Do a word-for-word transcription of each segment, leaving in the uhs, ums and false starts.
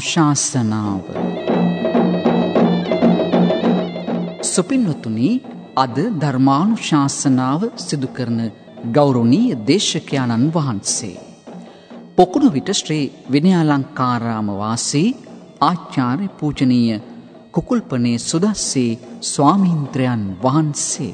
ධර්මානුශාසනාව. සුපින්වතුනි, අද ධර්මානුශාසනාව සිදු කරන ගෞරවනීය දේශකයාණන් වහන්සේ පොකුණු විට ශ්‍රී විනයාලංකාරාම වාසී ආචාර්ය පූජනීය කුකුල්පනේ සුදස්සී ස්වාමීන්ද්‍රයන් වහන්සේ.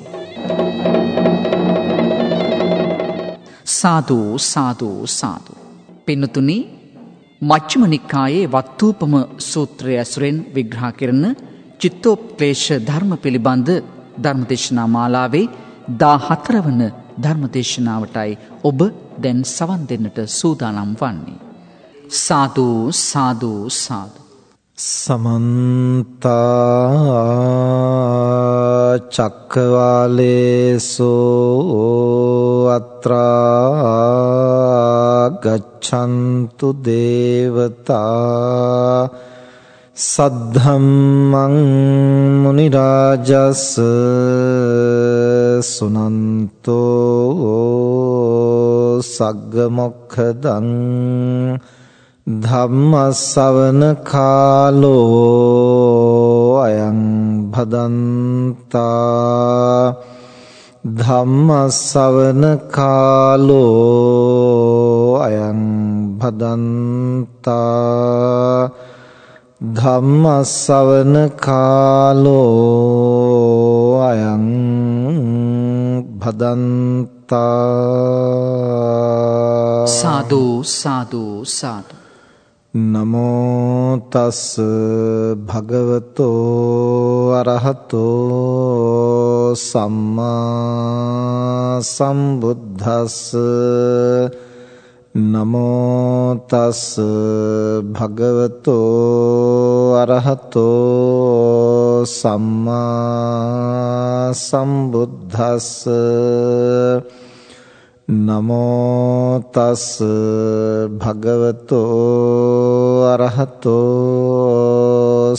සාදු සාදු සාදු. පින්නතුනි, මජ්ක්‍ධිම නිකායේ වත්තූපම සූත්‍රය ඇසුරෙන් විග්‍රහ කරන චිත්තෝපක්ලේශ ධර්ම පිළිබඳ ධර්මදේශනා මාලාවේ දාහතර වන ධර්මදේශනාවටයි ඔබ දැන් සවන් දෙන්නට සූදානම් වන්නේ. සාදු සාදු සාදු. සමන්ත චක්කවාලේසෝ අත්‍රා ගච්ඡන්තු දේවතා සද්ධම්මං මුනි රාජස් සුනන්තෝ සග්ග මොක්ඛදං ධම්ම ශ්‍රවණ කාලෝ අයං භදන්තා ධම්ම ශ්‍රවණ කාලෝ අයං භදන්තා ධම්ම ශ්‍රවණ කාලෝ අයං භදන්තා. සාදු සාදු සාදු. නමෝ තස් භගවතෝ අරහතෝ සම්මා සම්බුද්දස්ස. නමෝ තස් භගවතෝ අරහතෝ සම්මා සම්බුද්දස්ස. නමෝ තස් භගවතෝ අරහතෝ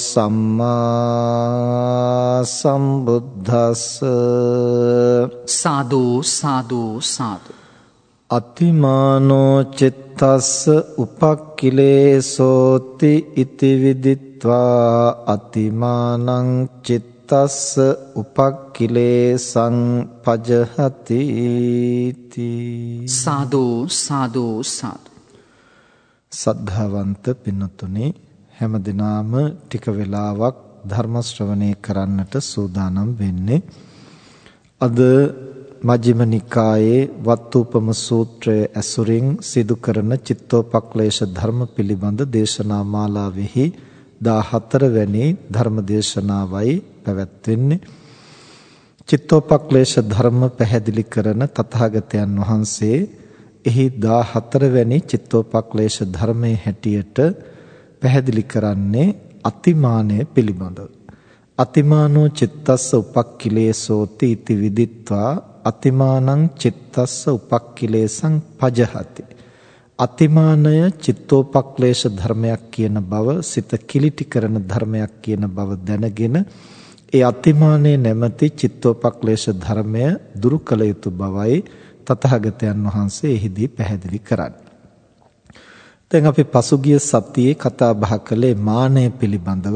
සම්මා සම්බුද්දස්ස. සාදු සාදු සාදු. අතිමානෝ චිත්තස්ස උපක්ඛිලේසෝති ඉති විදිත්වා අතිමානං චිත්තස්ස උපක්ඛිලේසං පජහති. සාදු සාදු සාදු. සද්ධාවන්ත පින්නතුනි, හැම දිනම ටික වෙලාවක් ධර්ම ශ්‍රවණය කරන්නට සූදානම් වෙන්නේ. අද මජ්ක්‍ධිම නිකායේ වත්තූපම සූත්‍රයේ ඇසුරින් සිදු කරන චිත්තෝපක්ලේශ ධර්ම පිළිබඳ දේශනා මාලාවෙහි දාහතර වැනි ධර්ම දේශනාවයි පැවැත්වෙන්නේ. චිත්තෝපක්ලේශ ධර්ම පැහැදිලි කරන තථාගතයන් වහන්සේ එහි දාහතර වැනි චිත්තෝපක්ලේශ ධර්මයේ හැටියට පැහැදිලි කරන්නේ අතිමානය පිළිබඳව. අතිමානෝ චිත්තස්ස උපක්ඛිලේසෝති ඉති විදිත්වා අතිමානං චිත්තස්ස උපක්ඛිලේසං පජහති. අතිමානය චිත්තෝපක්ලේශ ධර්මයක් කියන බව, සිත කිලිටි කරන ධර්මයක් කියන බව දැනගෙන ඒ අතිමානයේ නැමැති චිත්තෝපක්ලේශ ධර්මය දුරු කළ යුතු බවයි තථාගතයන් වහන්සේ එහිදී පැහැදිලි කරන්නේ. දැන් අපි පසුගිය සතියේ කතා බහ කළේ මානය පිළිබඳව.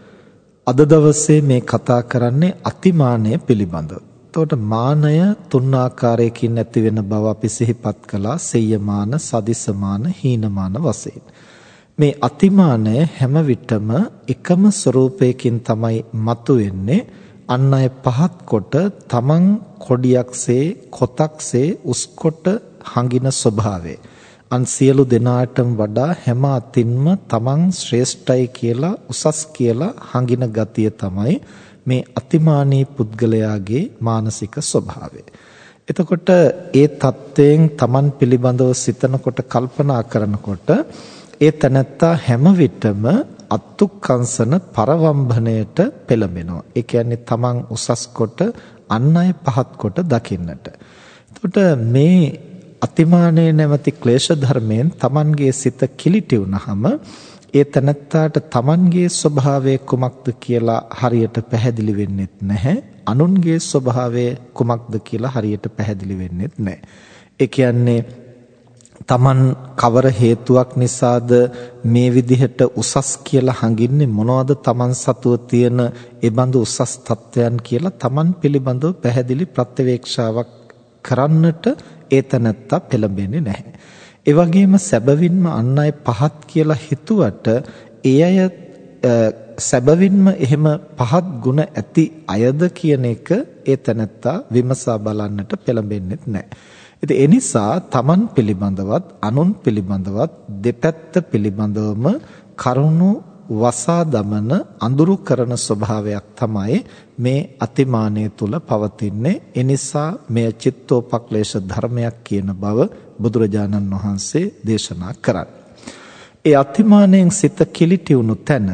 අද දවසේ මේ කතා කරන්නේ අතිමානය පිළිබඳව. එතකොට මානය තුන් ආකාරයකින් ඇති වෙන බව අපි සිහිපත් කළා. සෙය්‍යමාන, සදිසමාන, හීනමාන වශයෙන්. මේ අතිමානය හැම විටම එකම ස්වરૂපයකින් තමයි මතුවෙන්නේ. අන් අය පහත් කොට තමන් කොඩියක්සේ කොතක්සේ උස්කොට හංගින ස්වභාවය. අන් සියලු දෙනාටම වඩා හැම අතින්ම තමන් ශ්‍රේෂ්ඨයි කියලා, උසස් කියලා හංගින ගතිය තමයි මේ අතිමානී පුද්ගලයාගේ මානසික ස්වභාවය. එතකොට ඒ தත්වයෙන් තමන් පිළිබඳව සිතනකොට, කල්පනා කරනකොට ඒ තැනැත්තා හැම විටම අත්ුක්කංශන පරවම්භණයට පෙළඹෙනවා. ඒ කියන්නේ තමන් උසස් කොට අන් අය පහත් කොට දකින්නට. එතකොට මේ අතිමානයේ නැමැති ක්ලේශ ධර්මයෙන් තමන්ගේ සිත කිලිටි වුනහම ඒ තැනැත්තාට තමන්ගේ ස්වභාවය කුමක්ද කියලා හරියට පැහැදිලි වෙන්නේ නැහැ. අනුන්ගේ ස්වභාවය කුමක්ද කියලා හරියට පැහැදිලි වෙන්නේ නැහැ. ඒ කියන්නේ තමන් කවර හේතුවක් නිසාද මේ විදිහට උසස් කියලා හඟින්නේ, මොනවද තමන් සතුව තියෙන ඒ බඳු උසස් තත්වයන් කියලා තමන් පිළිබඳව පැහැදිලි ප්‍රත්‍යවේක්ෂාවක් කරන්නට ඒතනත්තා පෙළඹෙන්නේ නැහැ. ඒ වගේම සැබවින්ම අන් අය පහත් කියලා හිතුවට ඒ අය සැබවින්ම එහෙම පහත් ගුණ ඇති අයද කියන එක ඒතනත්තා විමසා බලන්නට පෙළඹෙන්නේ නැහැ. ඉතින් ඒ නිසා තමන් පිළිබඳවත් අනුන් පිළිබඳවත් දෙපැත්ත පිළිබඳවම කරුණු වසා දමන අඳුරු කරන ස්වභාවයක් තමයි මේ අතිමානය තුල පවතින්නේ. ඒ නිසා මෙය චිත්තෝපක්ලේශ ධර්මයක් කියන බව බුදුරජාණන් වහන්සේ දේශනා කරන්නේ. ඒ අතිමානයෙන් සිත කිලිටි වුණු තැන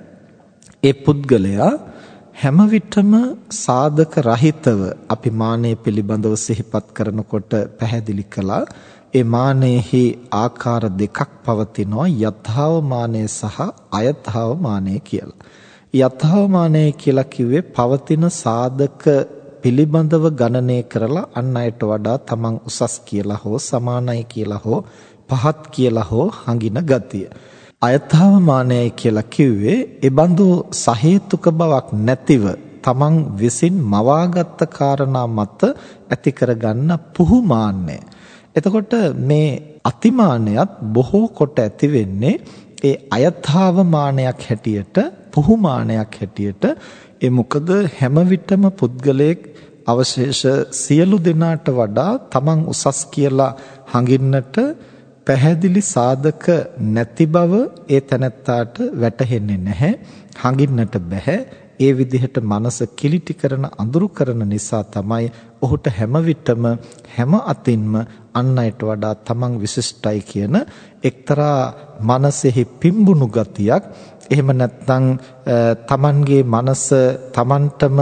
ඒ පුද්ගලයා හැම විටම සාධක රහිතව අපි මානය පිළිබඳව සිහිපත් කරනකොට පැහැදිලි කළා. ඒ මානෙහි ආකාර දෙකක් පවතිනවා, යථාව මානය සහ අයථාව මානය කියලා. යථාව මානය කියලා කිව්වේ පවතින සාධක පිළිබඳව ගණනය කරලා අන් අයට වඩා තමන් උසස් කියලා හෝ සමානයි කියලා හෝ පහත් කියලා හෝ හඟින ගතිය. අයථාව මානයයි කියලා කිව්වේ ඒ බඳු සහේතුක බවක් නැතිව තමන් විසින් මවාගත් කාරණා මත ඇති කරගන්න පුහුමාන්නය. එතකොට මේ අතිමානයත් බොහෝ කොට ඇති වෙන්නේ ඒ අයථාව මානයක් හැටියට, පුහුමානයක් හැටියට. ඒ මොකද හැම විටම පුද්ගලයෙක් අවශේෂ සියලු දෙනාට වඩා තමන් උසස් කියලා හඟින්නට පැහැදිලි සාධක නැති බව ඒ තැනැත්තාට වැටහෙන්නේ නැහැ. හඟින්නට බෑ. ඒ විදිහට මනස කිලිටි කරන අඳුරු කරන නිසා තමයි ඔහුට හැම විටම හැම අතින්ම අන් අයට වඩා තමන් විශිෂ්ටයි කියන එක්තරා මනසෙහි පිම්බුණු ගතියක්, එහෙම නැත්නම් තමන්ගේ මනස තමන්ටම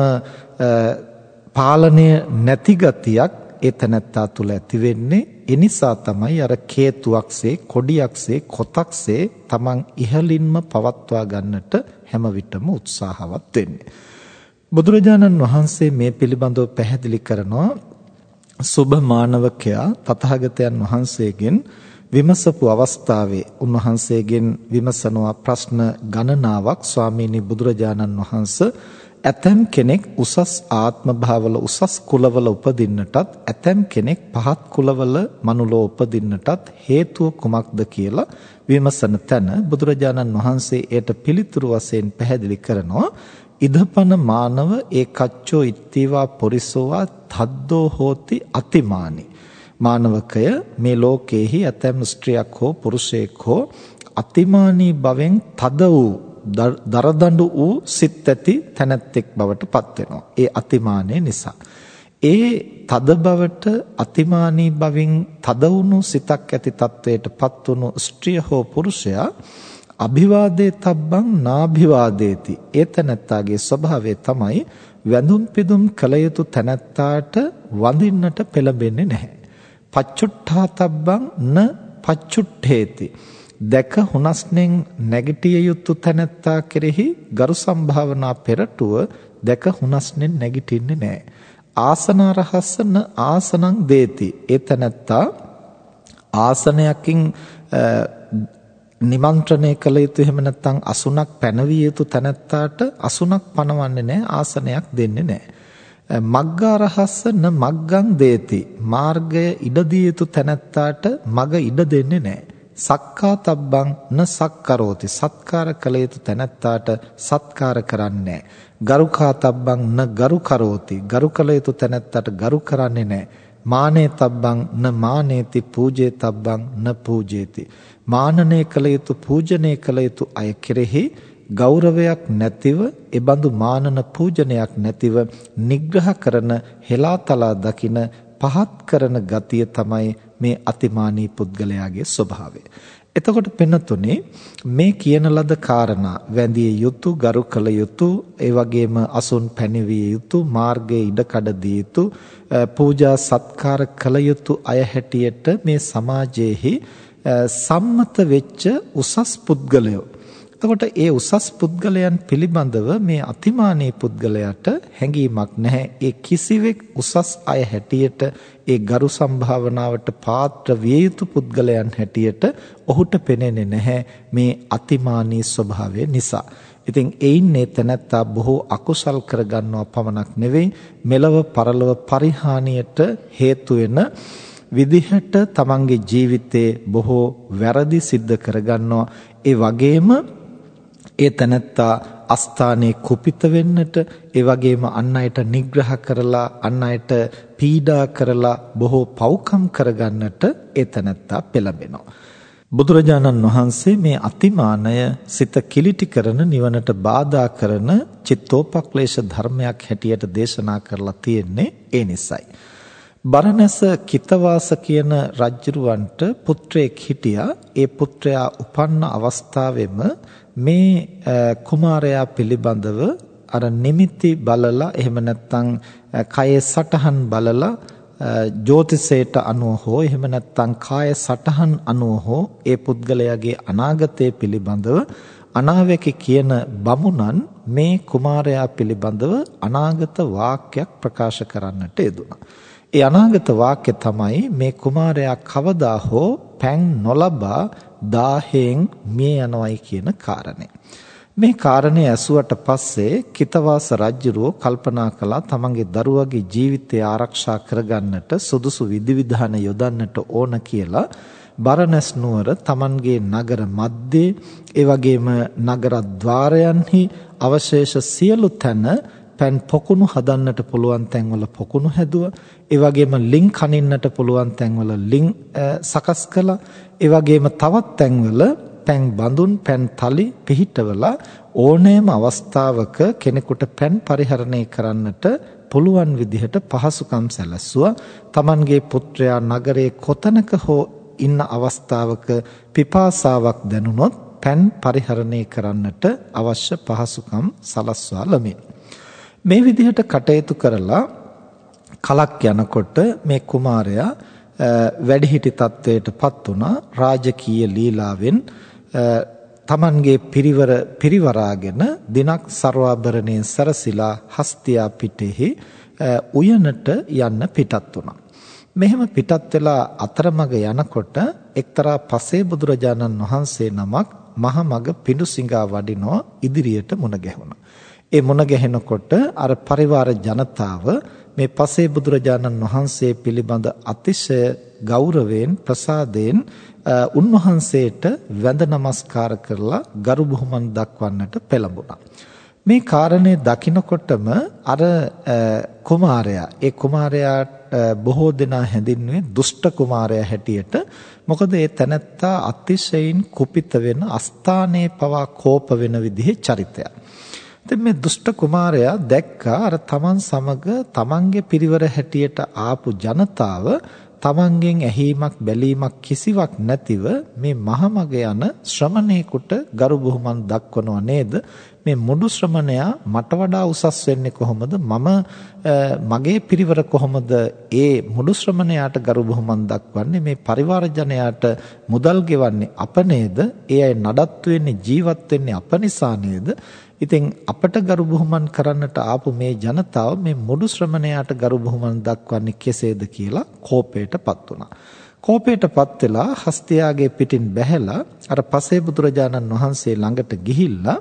පාලනය නැති ගතියක් ඒ තැනැත්තා තුළ ඇති වෙන්නේ. ඒ නිසා තමයි අර කේතුවක්සේ, කොඩියක්සේ, කොතක්සේ තමන් ඉහළින්ම පවත්වා ගන්නට හැම විටම උත්සාහවත් වෙන්නේ. බුදුරජාණන් වහන්සේ මේ පිළිබඳව පැහැදිලි කරනවා. සුභ මානවකයා තථාගතයන් වහන්සේගෙන් විමසපු අවස්ථාවේ උන්වහන්සේගෙන් විමසනවා ප්‍රශ්න ගණනාවක්. ස්වාමීනි බුදුරජාණන් වහන්සේ, ඇතැම් කෙනෙක් උසස් ආත්ම භාවවල උසස් කුලවල උපදින්නටත් ඇතැම් කෙනෙක් පහත් කුලවල මනුලෝ උපදින්නටත් හේතුව කුමක්ද කියලා විමසන තැන බුදුරජාණන් වහන්සේ එයට පිළිතුරු වශයෙන් පැහැදිලි කරනවා. ඉදපන මානව ඒකච්චෝ ඉත්තීවා පොරිසෝවා තද්දෝ හෝති අතිමානි. මානවකය, මේ ලෝකයේහි ඇතැම් ස්ත්‍රියක් හෝ පුරුෂයෙක් හෝ අතිමානී බවෙන් තද වූ දරදඬු වූ සිත් ඇති තැනැත්තෙක් බවට පත් වෙනවා. ඒ අතිමානය නිසා. ඒ තද බවට අතිමානී බවින් තද වුණු සිතක් ඇති තත්වයට පත් වුණු ස්ත්‍රිය හෝ පුරුෂයා අභිවාදේ තබ්බං නාභිවාදේති. ඒ තැනැත්තාගේ ස්වභාවය තමයි වැඳුම් පිදුම් කළ යුතු තැනැත්තාට වඳින්නට පෙළඹෙන්නේ නැහැ. පච්චුට්ඨා තබ්බං න පච්චුට්ඨේති. දැක හුනස්නෙන් නැගිටිය යුතු තැනැත්තා කෙරෙහි ගරු සම්භාවනා පෙරටුව දැක හුනස්නෙන් නැගිටින්නේ නැහැ. ආසනාරහස්ස න ආසනං දේති. ඒ තැනැත්තා ආසනයකින් නිමන්ත්‍රණය කළ යුතු, එහෙම නැත්නම් අසුනක් පැනවිය යුතු තැනැත්තාට අසුනක් පනවන්නේ නැහැ, ආසනයක් දෙන්නේ නැහැ. මග්ගාරහස්ස න මග්ගං දේති. මාර්ගය ඉඩ දිය යුතු තැනැත්තාට මග ඉඩ දෙන්නේ නැහැ. සක්කාතබ්බං න සක්කරෝති. සත්කාර කළ යුතු තැනැත්තාට සත්කාර කරන්නේ නැහැ. ගරුකාතබ්බං න ගරු කරෝති. ගරු කළ යුතු තැනැත්තාට ගරු කරන්නේ නැහැ. මානේතබ්බං න මානේති. පූජේතබ්බං න පූජේති. මානනය කළ යුතු, පූජනය කළ යුතු අය කෙරෙහි ගෞරවයක් නැතිව, එබඳු මානන පූජනයක් නැතිව නිග්‍රහ කරන, හෙලාතලා දකින, පහත් කරන ගතිය තමයි මේ අතිමානී පුද්ගලයාගේ ස්වභාවය. එතකොට පින්නතුනේ මේ කියන ලද කාරණා වැඳිය යුතු, ගරු කළ යුතු, ඒ වගේම අසුන් පැනවිය යුතු, මාර්ගයේ ඉඩකඩ දිය යුතු, පූජා සත්කාර කළ යුතු අය හැටියට මේ සමාජයේහි සම්මත වෙච්ච උසස් පුද්ගලයෝ එතකොට ඒ උසස් පුද්ගලයන් පිළිබඳව මේ අතිමානී පුද්ගලයාට හැඟීමක් නැහැ. ඒ කිසිවෙක් උසස් අය හැටියට ඒ ගරු සම්භාවනාවට පාත්‍ර විය යුතු පුද්ගලයන් හැටියට ඔහුට පෙනෙන්නේ නැහැ මේ අතිමානී ස්වභාවය නිසා. ඉතින් එයින් මේ තැනැත්තා බොහෝ අකුසල් කරගන්නවා පමණක් නෙවෙයි මෙලව පරලොව පරිහානියට හේතු වෙන විදිහට තමන්ගේ ජීවිතේ බොහෝ වැරදි සිද්ධ කරගන්නවා. ඒ වගේම ඒ තැනැත්තා අස්ථානයේ කුපිත වෙන්නට, ඒ වගේම අන් අයට නිග්‍රහ කරලා අන් අයට පීඩා කරලා බොහෝ පව්කම් කරගන්නට ඒ තැනැත්තා පෙළඹෙනවා. බුදුරජාණන් වහන්සේ මේ අතිමානය සිත කිලිටි කරන, නිවනට බාධා කරන චිත්තෝපක්ලේශ ධර්මයක් හැටියට දේශනා කරලා තියෙන්නේ ඒ නිසයි. බරණැස කිතවාස කියන රජුරවන්ට පුත්‍රයෙක් හිටියා. ඒ පුත්‍රයා උපන්න අවස්ථාවෙම මේ කුමාරයා පිළිබඳව අර නිමිති බලලා, එහෙම නැත්නම් කයේ සටහන් බලලා, ජ්‍යොතිෂයට අනුව හෝ එහෙම නැත්නම් කාය සටහන් අනුව හෝ ඒ පුද්ගලයාගේ අනාගතය පිළිබඳව අනාවැකි කියන බමුණන් මේ කුමාරයා පිළිබඳව අනාගත වාක්‍යයක් ප්‍රකාශ කරන්නට යෙදුණා. ඒ අනාගත වාක්‍ය තමයි මේ කුමාරයා කවදා හෝ පැන් නොලබා දාහයෙන් මිය යනවායි කියන කාරණය. මේ කාරණේ ඇසුවට පස්සේ කිතවාස රජුරෝ කල්පනා කළා තමන්ගේ දරුවගේ ජීවිතය ආරක්ෂා කරගන්නට සුදුසු විධිවිධාන යොදන්නට ඕන කියලා බරණැස් නුවර තමන්ගේ නගර මැද්දේ, ඒ වගේම නගර ద్వාරයන්හි අවශේෂ සියලු තැන පැන් පොකුණු හදන්නට පුළුවන් තැන්වල පොකුණු හැදුවා. ඒ වගේම ලිං කනින්නට පුළුවන් තැන්වල ලිං සකස් කළා. ඒ වගේම තවත් තැන්වල පැන් බඳුන්, පැන් තලි පිහිටවලා ඕනෑම අවස්ථාවක කෙනෙකුට පැන් පරිහරණය කරන්නට පුළුවන් විදිහට පහසුකම් සැලැස්සුවා. තමන්ගේ පුත්‍රයා නගරයේ කොතනක හෝ ඉන්න අවස්ථාවක පිපාසාවක් දැනුනොත් පැන් පරිහරණය කරන්නට අවශ්‍ය පහසුකම් සලස්වා ළමින් මේ විදිහට කටයුතු කරලා කලක් යනකොට මේ කුමාරයා වැඩිහිටි තත්වයටපත් වුණා. රාජකීය ලීලාවෙන් තමන්ගේ පිරිවර පිරිවරාගෙන දිනක් ਸਰවාභරණයෙන් සරසිලා හස්තියා පිටෙහි උයනට යන්න පිටත් වුණා. මෙහෙම පිටත් වෙලා අතරමඟ යනකොට එක්තරා පසේ බුදුරජාණන් වහන්සේ නමක් මහමග පිඬුසිඟා වඩිනවා ඉදිරියට මුණ ගැහුණා. ඒ මුණ ගැහෙනකොට අර පරිවාර ජනතාව මේ පසේ බුදුරජාණන් වහන්සේ පිළිබඳ අතිශය ගෞරවයෙන් ප්‍රසාදයෙන් උන්වහන්සේට වැඳ නමස්කාර කරලා ගරු බුහුමන් දක්වන්නට පෙළඹුණා. මේ කාරණේ දකිනකොටම අර කුමාරයා, ඒ කුමාරයා බොහෝ දෙනා හැඳින්වුවේ දුෂ්ට කුමාරයා හැටියට. මොකද ඒ තැනැත්තා අතිශයින් කුපිත වෙන, අස්ථානයේ පවා කෝප වෙන විදිහේ චරිතයක්. ඉතින් මේ දුෂ්ට කුමාරයා දැක්කා අර තමන් සමග තමන්ගේ පිරිවර හැටියට ආපු ජනතාව තමන්ගෙන් ඇහිීමක් බැලීමක් කිසිවක් නැතිව මේ මහමග යන ශ්‍රමණේකට ගරු බුහුමන් දක්වනව නේද? මේ මුඩු ශ්‍රමණයා මට වඩා උසස් වෙන්නේ කොහොමද? මම මගේ පිරිවර කොහොමද ඒ මුඩු ශ්‍රමණයාට ගරු බුහුමන් දක්වන්නේ? මේ පරිවාර ජනයාට මුදල් ගෙවන්නේ අප නේද? ඒ අය නඩත්තු වෙන්නේ, ජීවත් වෙන්නේ අප නිසා නේද? ඉතින් අපට ගරු බුහුමන් කරන්නට ආපු මේ ජනතාව මේ මුඩු ශ්‍රමණයාට ගරු බුහුමන් දක්වන්නේ කෙසේද කියලා කෝපයටපත් වුණා. කෝපයටපත් වෙලා හස්තියාගේ පිටින් බැහැලා අර පසේ බුදුරජාණන් වහන්සේ ළඟට ගිහිල්ලා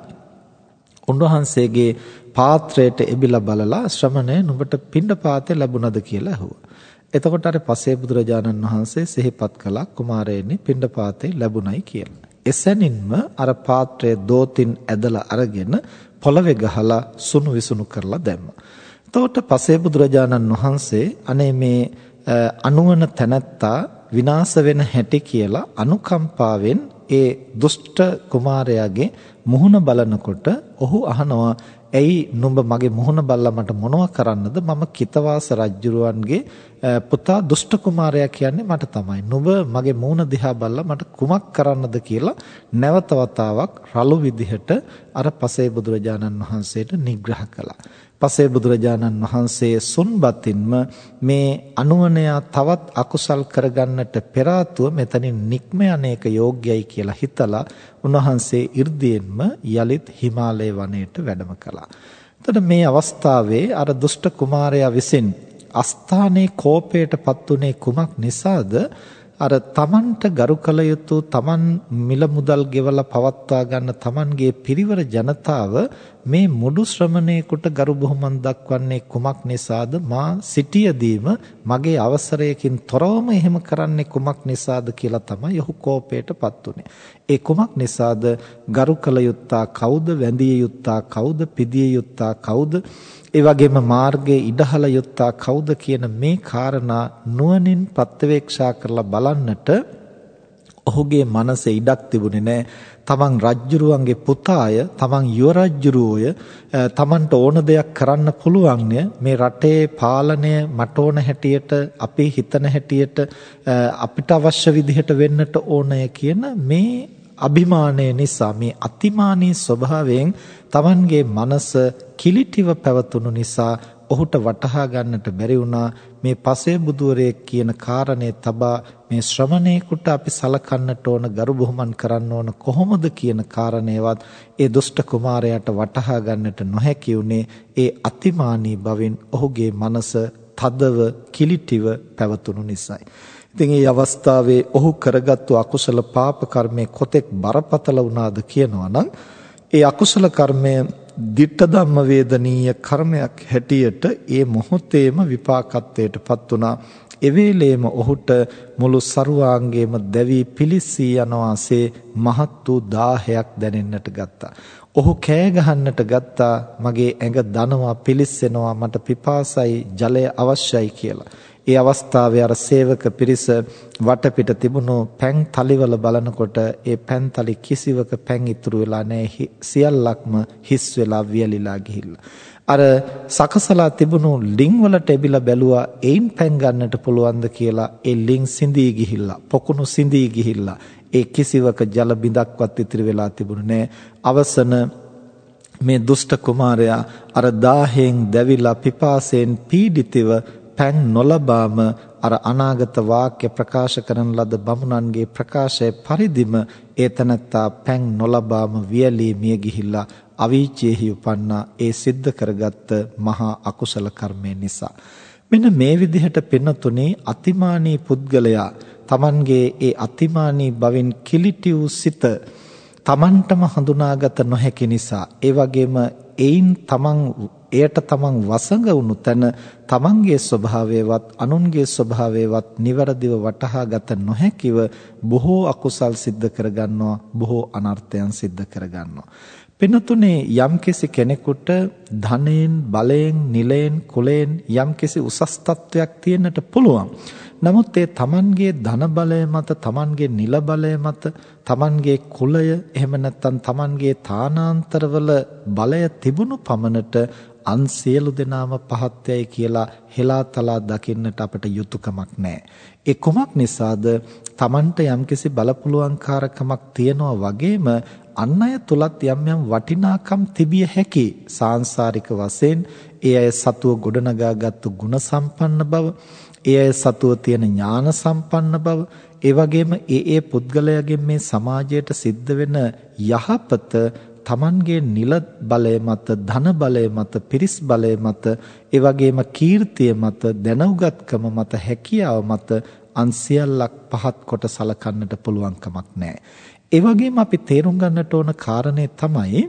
උන්වහන්සේගේ පාත්‍රයට එබිලා බලලා ශ්‍රමණය නුඹට පිණ්ඩපාතේ ලැබුණද කියලා ඇහුවා. එතකොට අර පසේ බුදුරජාණන් වහන්සේ සිහිපත් කළා කුමාරයෙනි පිණ්ඩපාතේ ලැබුණයි කියලා. එසැනින්ම අර පාත්‍රය දෝතින් ඇදලා අරගෙන පොළවේ ගහලා සුණු විසුණු කරලා දැම්මා. එතකොට පසේ බුදුරජාණන් වහන්සේ අනේ මේ අනුවන තැනැත්තා විනාශ වෙන හැටි කියලා අනුකම්පාවෙන් ඒ දුෂ්ට කුමාරයාගේ මුහුණ බලනකොට ඔහු අහනවා, ඇයි නුඹ මගේ මුහුණ බලලා මට මොනව කරන්නද? මම කිතවාස රජුරුවන්ගේ පුතා දුෂ්ට කුමාරයා කියන්නේ මට තමයි. නුඹ මගේ මුහුණ දිහා බලලා මට කුමක් කරන්නද කියලා නැවත වතාවක් රළු විදිහට අර පසේ බුදුරජාණන් වහන්සේට නිග්‍රහ කළා. පසේ බුදුරජාණන් වහන්සේ සුන්බතින්ම මේ අනුවණයා තවත් අකුසල් කරගන්නට පෙර ආතුව මෙතනින් නික්ම යන්නේක යෝග්‍යයි කියලා හිතලා උන්වහන්සේ 이르දීන්ම යලිත් හිමාලය වනයේට වැඩම කළා. එතකොට මේ අවස්ථාවේ අර දුෂ්ට කුමාරයා විසින් අස්ථානයේ කෝපයටපත් උනේ කුමක් නිසාද? අර තමන්ට ගරු කළ යුතු තමන් මිල මුදල් ගෙවලා පවත්වා ගන්න තමන්ගේ පිරිවර ජනතාව මේ මුඩු ශ්‍රමණේකට ගරු බුහුමන් දක්වන්නේ කුමක් නිසාද? මා සිටියදීම මගේ අවසරයකින් තොරවම එහෙම කරන්නේ කුමක් නිසාද කියලා තමයි ඔහු කෝපයටපත් උනේ. ඒ කුමක් නිසාද? ගරු කළ යුත්තා කවුද? වැඳිය යුත්තා කවුද? පිදිය යුත්තා කවුද? ඒ වගේම මාර්ගයේ ඉඩහල යුත්තා කවුද කියන මේ කාරණා නුවණින් ප්‍රත්‍යවේක්ෂා කරලා බලන්නට ඔහුගේ මනසේ ඉඩක් තිබුණේ නැහැ. තමන් රජ්ජුරුවන්ගේ පුතාය, තමන් යුව රජ්ජුරුවෝය, තමන්ට ඕන දෙයක් කරන්න පුළුවන් මේ රටේ පාලනය මට ඕන හැටියට, අපි හිතන හැටියට, අපිට අවශ්‍ය විදිහට වෙන්නට ඕනය කියන මේ අභිමානය නිසා, මේ අතිමානී ස්වභාවයෙන් තමන්ගේ මනස කිලිටිව පැවතුණු නිසා ඔහුට වටහා ගන්නට බැරි වුණා මේ පසේ බුදුරේ කියන කාරණේ තබා මේ ශ්‍රමණේකට අපි සලකන්නට ඕන, ගරු බුහුමන් කරන්න ඕන කොහොමද කියන කාරණේවත් ඒ දුෂ්ට කුමාරයාට වටහා ගන්නට නොහැකි වුණේ ඒ අතිමානී බවෙන් ඔහුගේ මනස තදව කිලිටිව පැවතුණු නිසායි. ඉතින් මේ අවස්ථාවේ ඔහු කරගත්තු අකුසල පාප කර්මයේ කොතෙක් බරපතල වුණාද කියනවා නම් ඒ අකුසල කර්මය ditta ධම්ම වේදනීය කර්මයක් හැටියට ඒ මොහොතේම විපාකත්වයටපත් වුණා. එවේලේම ඔහුට මුළු සරුවාංගයේම දැවි පිලිස්සී යනවාසේ මහත් වූ දාහයක් දැනෙන්නට ගත්තා. ඔහු කෑ ගහන්නට ගත්තා, මගේ ඇඟ දනවා, පිලිස්සෙනවා, මට පිපාසයි, ජලය අවශ්‍යයි කියලා. ඒ අවස්ථාවේ අර සේවක පිරිස වටපිට තිබුණු පැන් තලිවල බලනකොට ඒ පැන් තලි කිසිවක පැන් ඉතුරු වෙලා නැහැ. සියල්ලක්ම හිස් වෙලා වියලිලා ගිහිල්ලා. අර සකසලා තිබුණු ලිං වලට එබිලා බැලුවා එයින් පැන් ගන්නට පුළුවන්ද කියලා. ඒ ලිං සිඳී ගිහිල්ලා, පොකුණු සිඳී ගිහිල්ලා, ඒ කිසිවක ජල බිඳක්වත් ඉතිරි වෙලා තිබුණේ නැහැ. අවසන මේ දුෂ්ට කුමාරයා අර දාහෙන් දැවිලා පිපාසයෙන් පීඩිතව පැන් නොලබාම අර අනාගත වාක්‍ය ප්‍රකාශ කරන ලද බමුණන්ගේ ප්‍රකාශය පරිදිම ඒ තනත්තා පැන් නොලබාම වියලී මිය ගිහිල්ලා අවීචයේහි උපන්නා. ඒ සිද්ධ කරගත්ත මහා අකුසල කර්මය නිසා. මෙන්න මේ විදිහට පින්නතුනේ අතිමානී පුද්ගලයා තමන්ගේ ඒ අතිමානී බවින් කිලිටි වූ සිත තමන්ටම හඳුනාගත නොහැකි නිසා, ඒ වගේම එයින් තමන් එයට තමන් වසඟ වුණු තැන තමන්ගේ ස්වභාවයවත් අනුන්ගේ ස්වභාවයවත් නිවැරදිව වටහා ගත නොහැකිව බොහෝ අකුසල් සිද්ධ කරගන්නවා, බොහෝ අනර්ථයන් සිද්ධ කරගන්නවා. පින්නතුනේ යම්කිසි කෙනෙකුට ධනයෙන්, බලයෙන්, නිලයෙන්, කුලයෙන් යම්කිසි උසස් තත්වයක් තියෙන්නට පුළුවන්. නමුත් ඒ තමන්ගේ ධන බලය මත, තමන්ගේ නිල බලය මත, තමන්ගේ කුලය, එහෙම නැත්නම් තමන්ගේ තානාන්තරවල බලය තිබුණු පමණට අන් සියලු දෙනාම පහත්යයි කියලා හෙලාතලා දකින්නට අපට යුතුයකමක් නැහැ. ඒ කොමක් නිසාද? තමන්ට යම්කිසි බලපුලුවන්කාරකමක් තියනවා වගේම අන් අය තුලත් යම් යම් වටිනාකම් තිබිය හැකි. සාංශාරික වශයෙන් ඒ අය සතුව ගොඩනගාගත්තු ගුණ සම්පන්න බව, ඒ අය සතුව තියෙන ඥාන සම්පන්න බව, ඒ වගේම ඒ ඒ පුද්ගලයාගෙන් මේ සමාජයට සිද්ධ වෙන යහපත තමන්ගේ නිල බලය මත, ධන බලය මත, පිරිස් බලය මත, ඒ වගේම කීර්තිය මත, දැනුගත්කම මත, හැකියාව මත අන් සියල්ලක් පහත් කොට සලකන්නට පුළුවන් කමක් නැහැ. ඒ වගේම අපි තේරුම් ගන්නට ඕන කාරණේ තමයි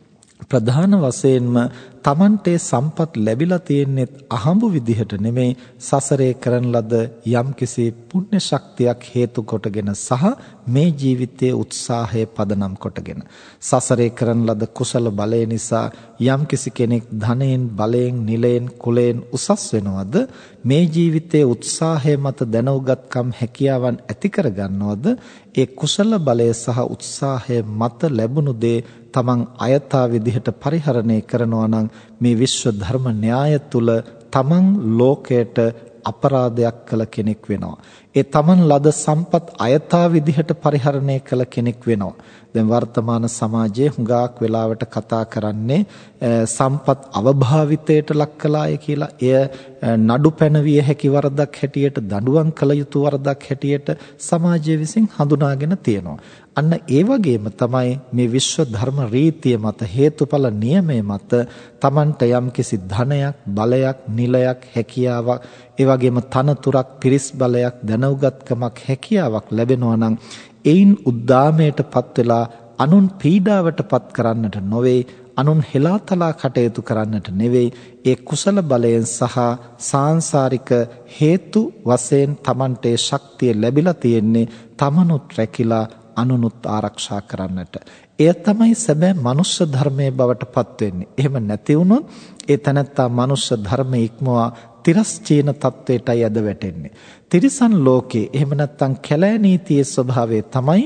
ප්‍රධාන වශයෙන්ම තමන්ට සම්පත් ලැබිලා තියෙන්නේ අහඹු විදිහට නෙමෙයි, සසරේ කරන ලද යම්කිසි පුණ්‍ය ශක්තියක් හේතු කොටගෙන සහ මේ ජීවිතයේ උත්සාහය පදනම් කොටගෙන. සසරේ කරන ලද කුසල බලය නිසා යම්කිසි කෙනෙක් ධනයෙන්, බලයෙන්, නිලයෙන්, කුලයෙන් උසස් වෙනවද? මේ ජීවිතයේ උත්සාහය මත දැනුගත්කම්, හැකියාවන් ඇති කර ගන්නවද? ඒ කුසල බලය සහ උත්සාහය මත ලැබුණු දේ තමන් අයථා විදිහට පරිහරණය කරනවා නම් මේ විශ්ව ධර්ම න්‍යාය තුල තමන් ලෝකයට අපරාධයක් කළ කෙනෙක් වෙනවා. ඒ තමන් ලද සම්පත් අයථා විදිහට පරිහරණය කළ කෙනෙක් වෙනවා. දැන් වර්තමාන සමාජයේ හුඟක් වෙලාවට කතා කරන්නේ සම්පත් අවභාවිතයට ලක් කළාය කියලා. එය නඩු පැනවිය හැකි වරදක් හැටියට, දඬුවම් කළ යුතු වරදක් හැටියට සමාජය විසින් හඳුනාගෙන තියෙනවා. අන්න ඒ වගේම තමයි මේ විශ්ව ධර්ම රීතිය මත, හේතුඵල නියමය මත තමන්ට යම්කිසි ධනයක්, බලයක්, නිලයක්, හැකියාවක්, ඒ වගේම තනතුරක්, පිරිස් බලයක්, දැනුගත්කමක්, හැකියාවක් ලැබෙනවා නම් එයින් උද්දාමයටපත් වෙලා අනුන් පීඩාවටපත් කරන්නට නොවේ, අනුන් හෙලාතලා කටයුතු කරන්නට නෙවෙයි, ඒ කුසල බලයෙන් සහ සාංශාරික හේතු වශයෙන් තමන්ට ශක්තිය ලැබිලා තියෙන්නේ තමනුත් රැකිලා අනුනුත් ආරක්ෂා කරන්නට. එය තමයි සැබෑ මනුෂ්‍ය ධර්මයේ බවට පත් වෙන්නේ. එහෙම නැති වුණොත් ඒ තැනැත්තා මනුෂ්‍ය ධර්මයේ ඉක්මවා තිරස්චීන තත්වයටයි අද වැටෙන්නේ. තිරිසන් ලෝකේ එහෙම නැත්නම් කැලෑ නීතියේ ස්වභාවය තමයි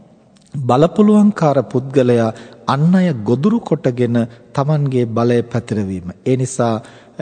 බලපුලුවන්කාර පුද්ගලයා අන් අය ගොදුරු කොටගෙන Tamanගේ බලය පැතිරවීම. ඒ නිසා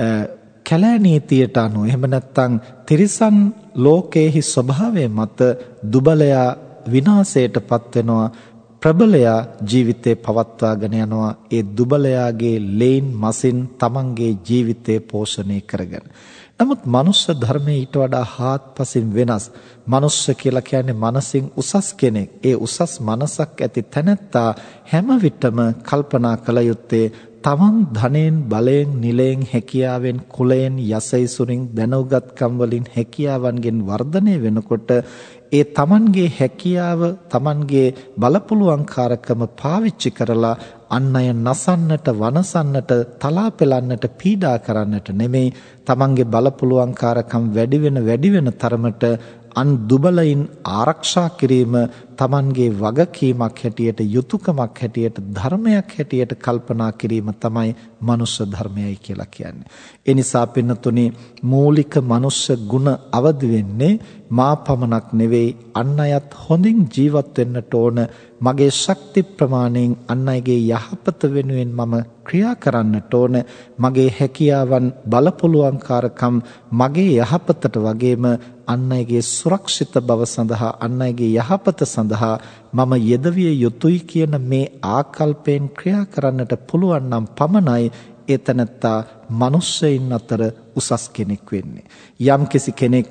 කැලෑ නීතියට අනුව එහෙම නැත්නම් තිරිසන් ලෝකයේහි ස්වභාවය මත දුබලයා විනාශයටපත් වෙනවා, ප්‍රබලයා ජීවිතේ පවත්වාගෙන යනවා. ඒ දුබලයාගේ ලේන් මසින් Tamanගේ ජීවිතේ පෝෂණය කරගෙන. නමුත් මනුෂ්‍ය ධර්මයේ ඊට වඩා හාත්පසින් වෙනස්. මනුෂ්‍ය කියලා කියන්නේ මනසින් උසස් කෙනෙක්. ඒ උසස් මනසක් ඇති තැනැත්තා හැම විටම කල්පනා කළ යුත්තේ තමන් ධනෙන්, බලයෙන්, නිලයෙන්, හැකියාවෙන්, කුලයෙන්, යසයිසුරින්, දැනුගත්කම් වලින්, හැකියාවන්ගෙන් වර්ධනය වෙනකොට ඒ තමන්ගේ හැකියාව, තමන්ගේ බලපුලුවන්කාරකම පාවිච්චි කරලා අන් අය නසන්නට, වනසන්නට, තලා පෙලන්නට, පීඩා කරන්නට නෙමෙයි, තමන්ගේ බලපුලුවන්කාරකම් වැඩි වෙන වැඩි වෙන තරමට අන් දුබලයින් ආරක්ෂා කිරීම තමන්ගේ වගකීමක් හැටියට, යුතුයකමක් හැටියට, ධර්මයක් හැටියට කල්පනා කිරීම තමයි මනුෂ්‍ය ධර්මයයි කියලා කියන්නේ. ඒ නිසා පින්නතුනි, මූලික මනුෂ්‍ය ගුණ අවදි වෙන්නේ මා පමණක් නෙවෙයි, අන් අයත් හොඳින් ජීවත් වෙන්නට ඕන. මගේ ශක්ති ප්‍රමාණයෙන් අන් අයගේ යහපත වෙනුවෙන් මම ක්‍රියා කරන්නට ඕන. මගේ හැකියාවන්, බලපුලුවන්කාරකම් මගේ යහපතට වගේම අන් අයගේ සුරක්ෂිත බව සඳහා, අන් අයගේ යහපත සඳහා මම යෙදවිය යුතුයි කියන මේ ආකල්පයෙන් ක්‍රියා කරන්නට පුළුවන් නම් පමණයි එතනත්තා මිනිස්සෙයින් අතර උසස් කෙනෙක් වෙන්නේ. යම්කිසි කෙනෙක්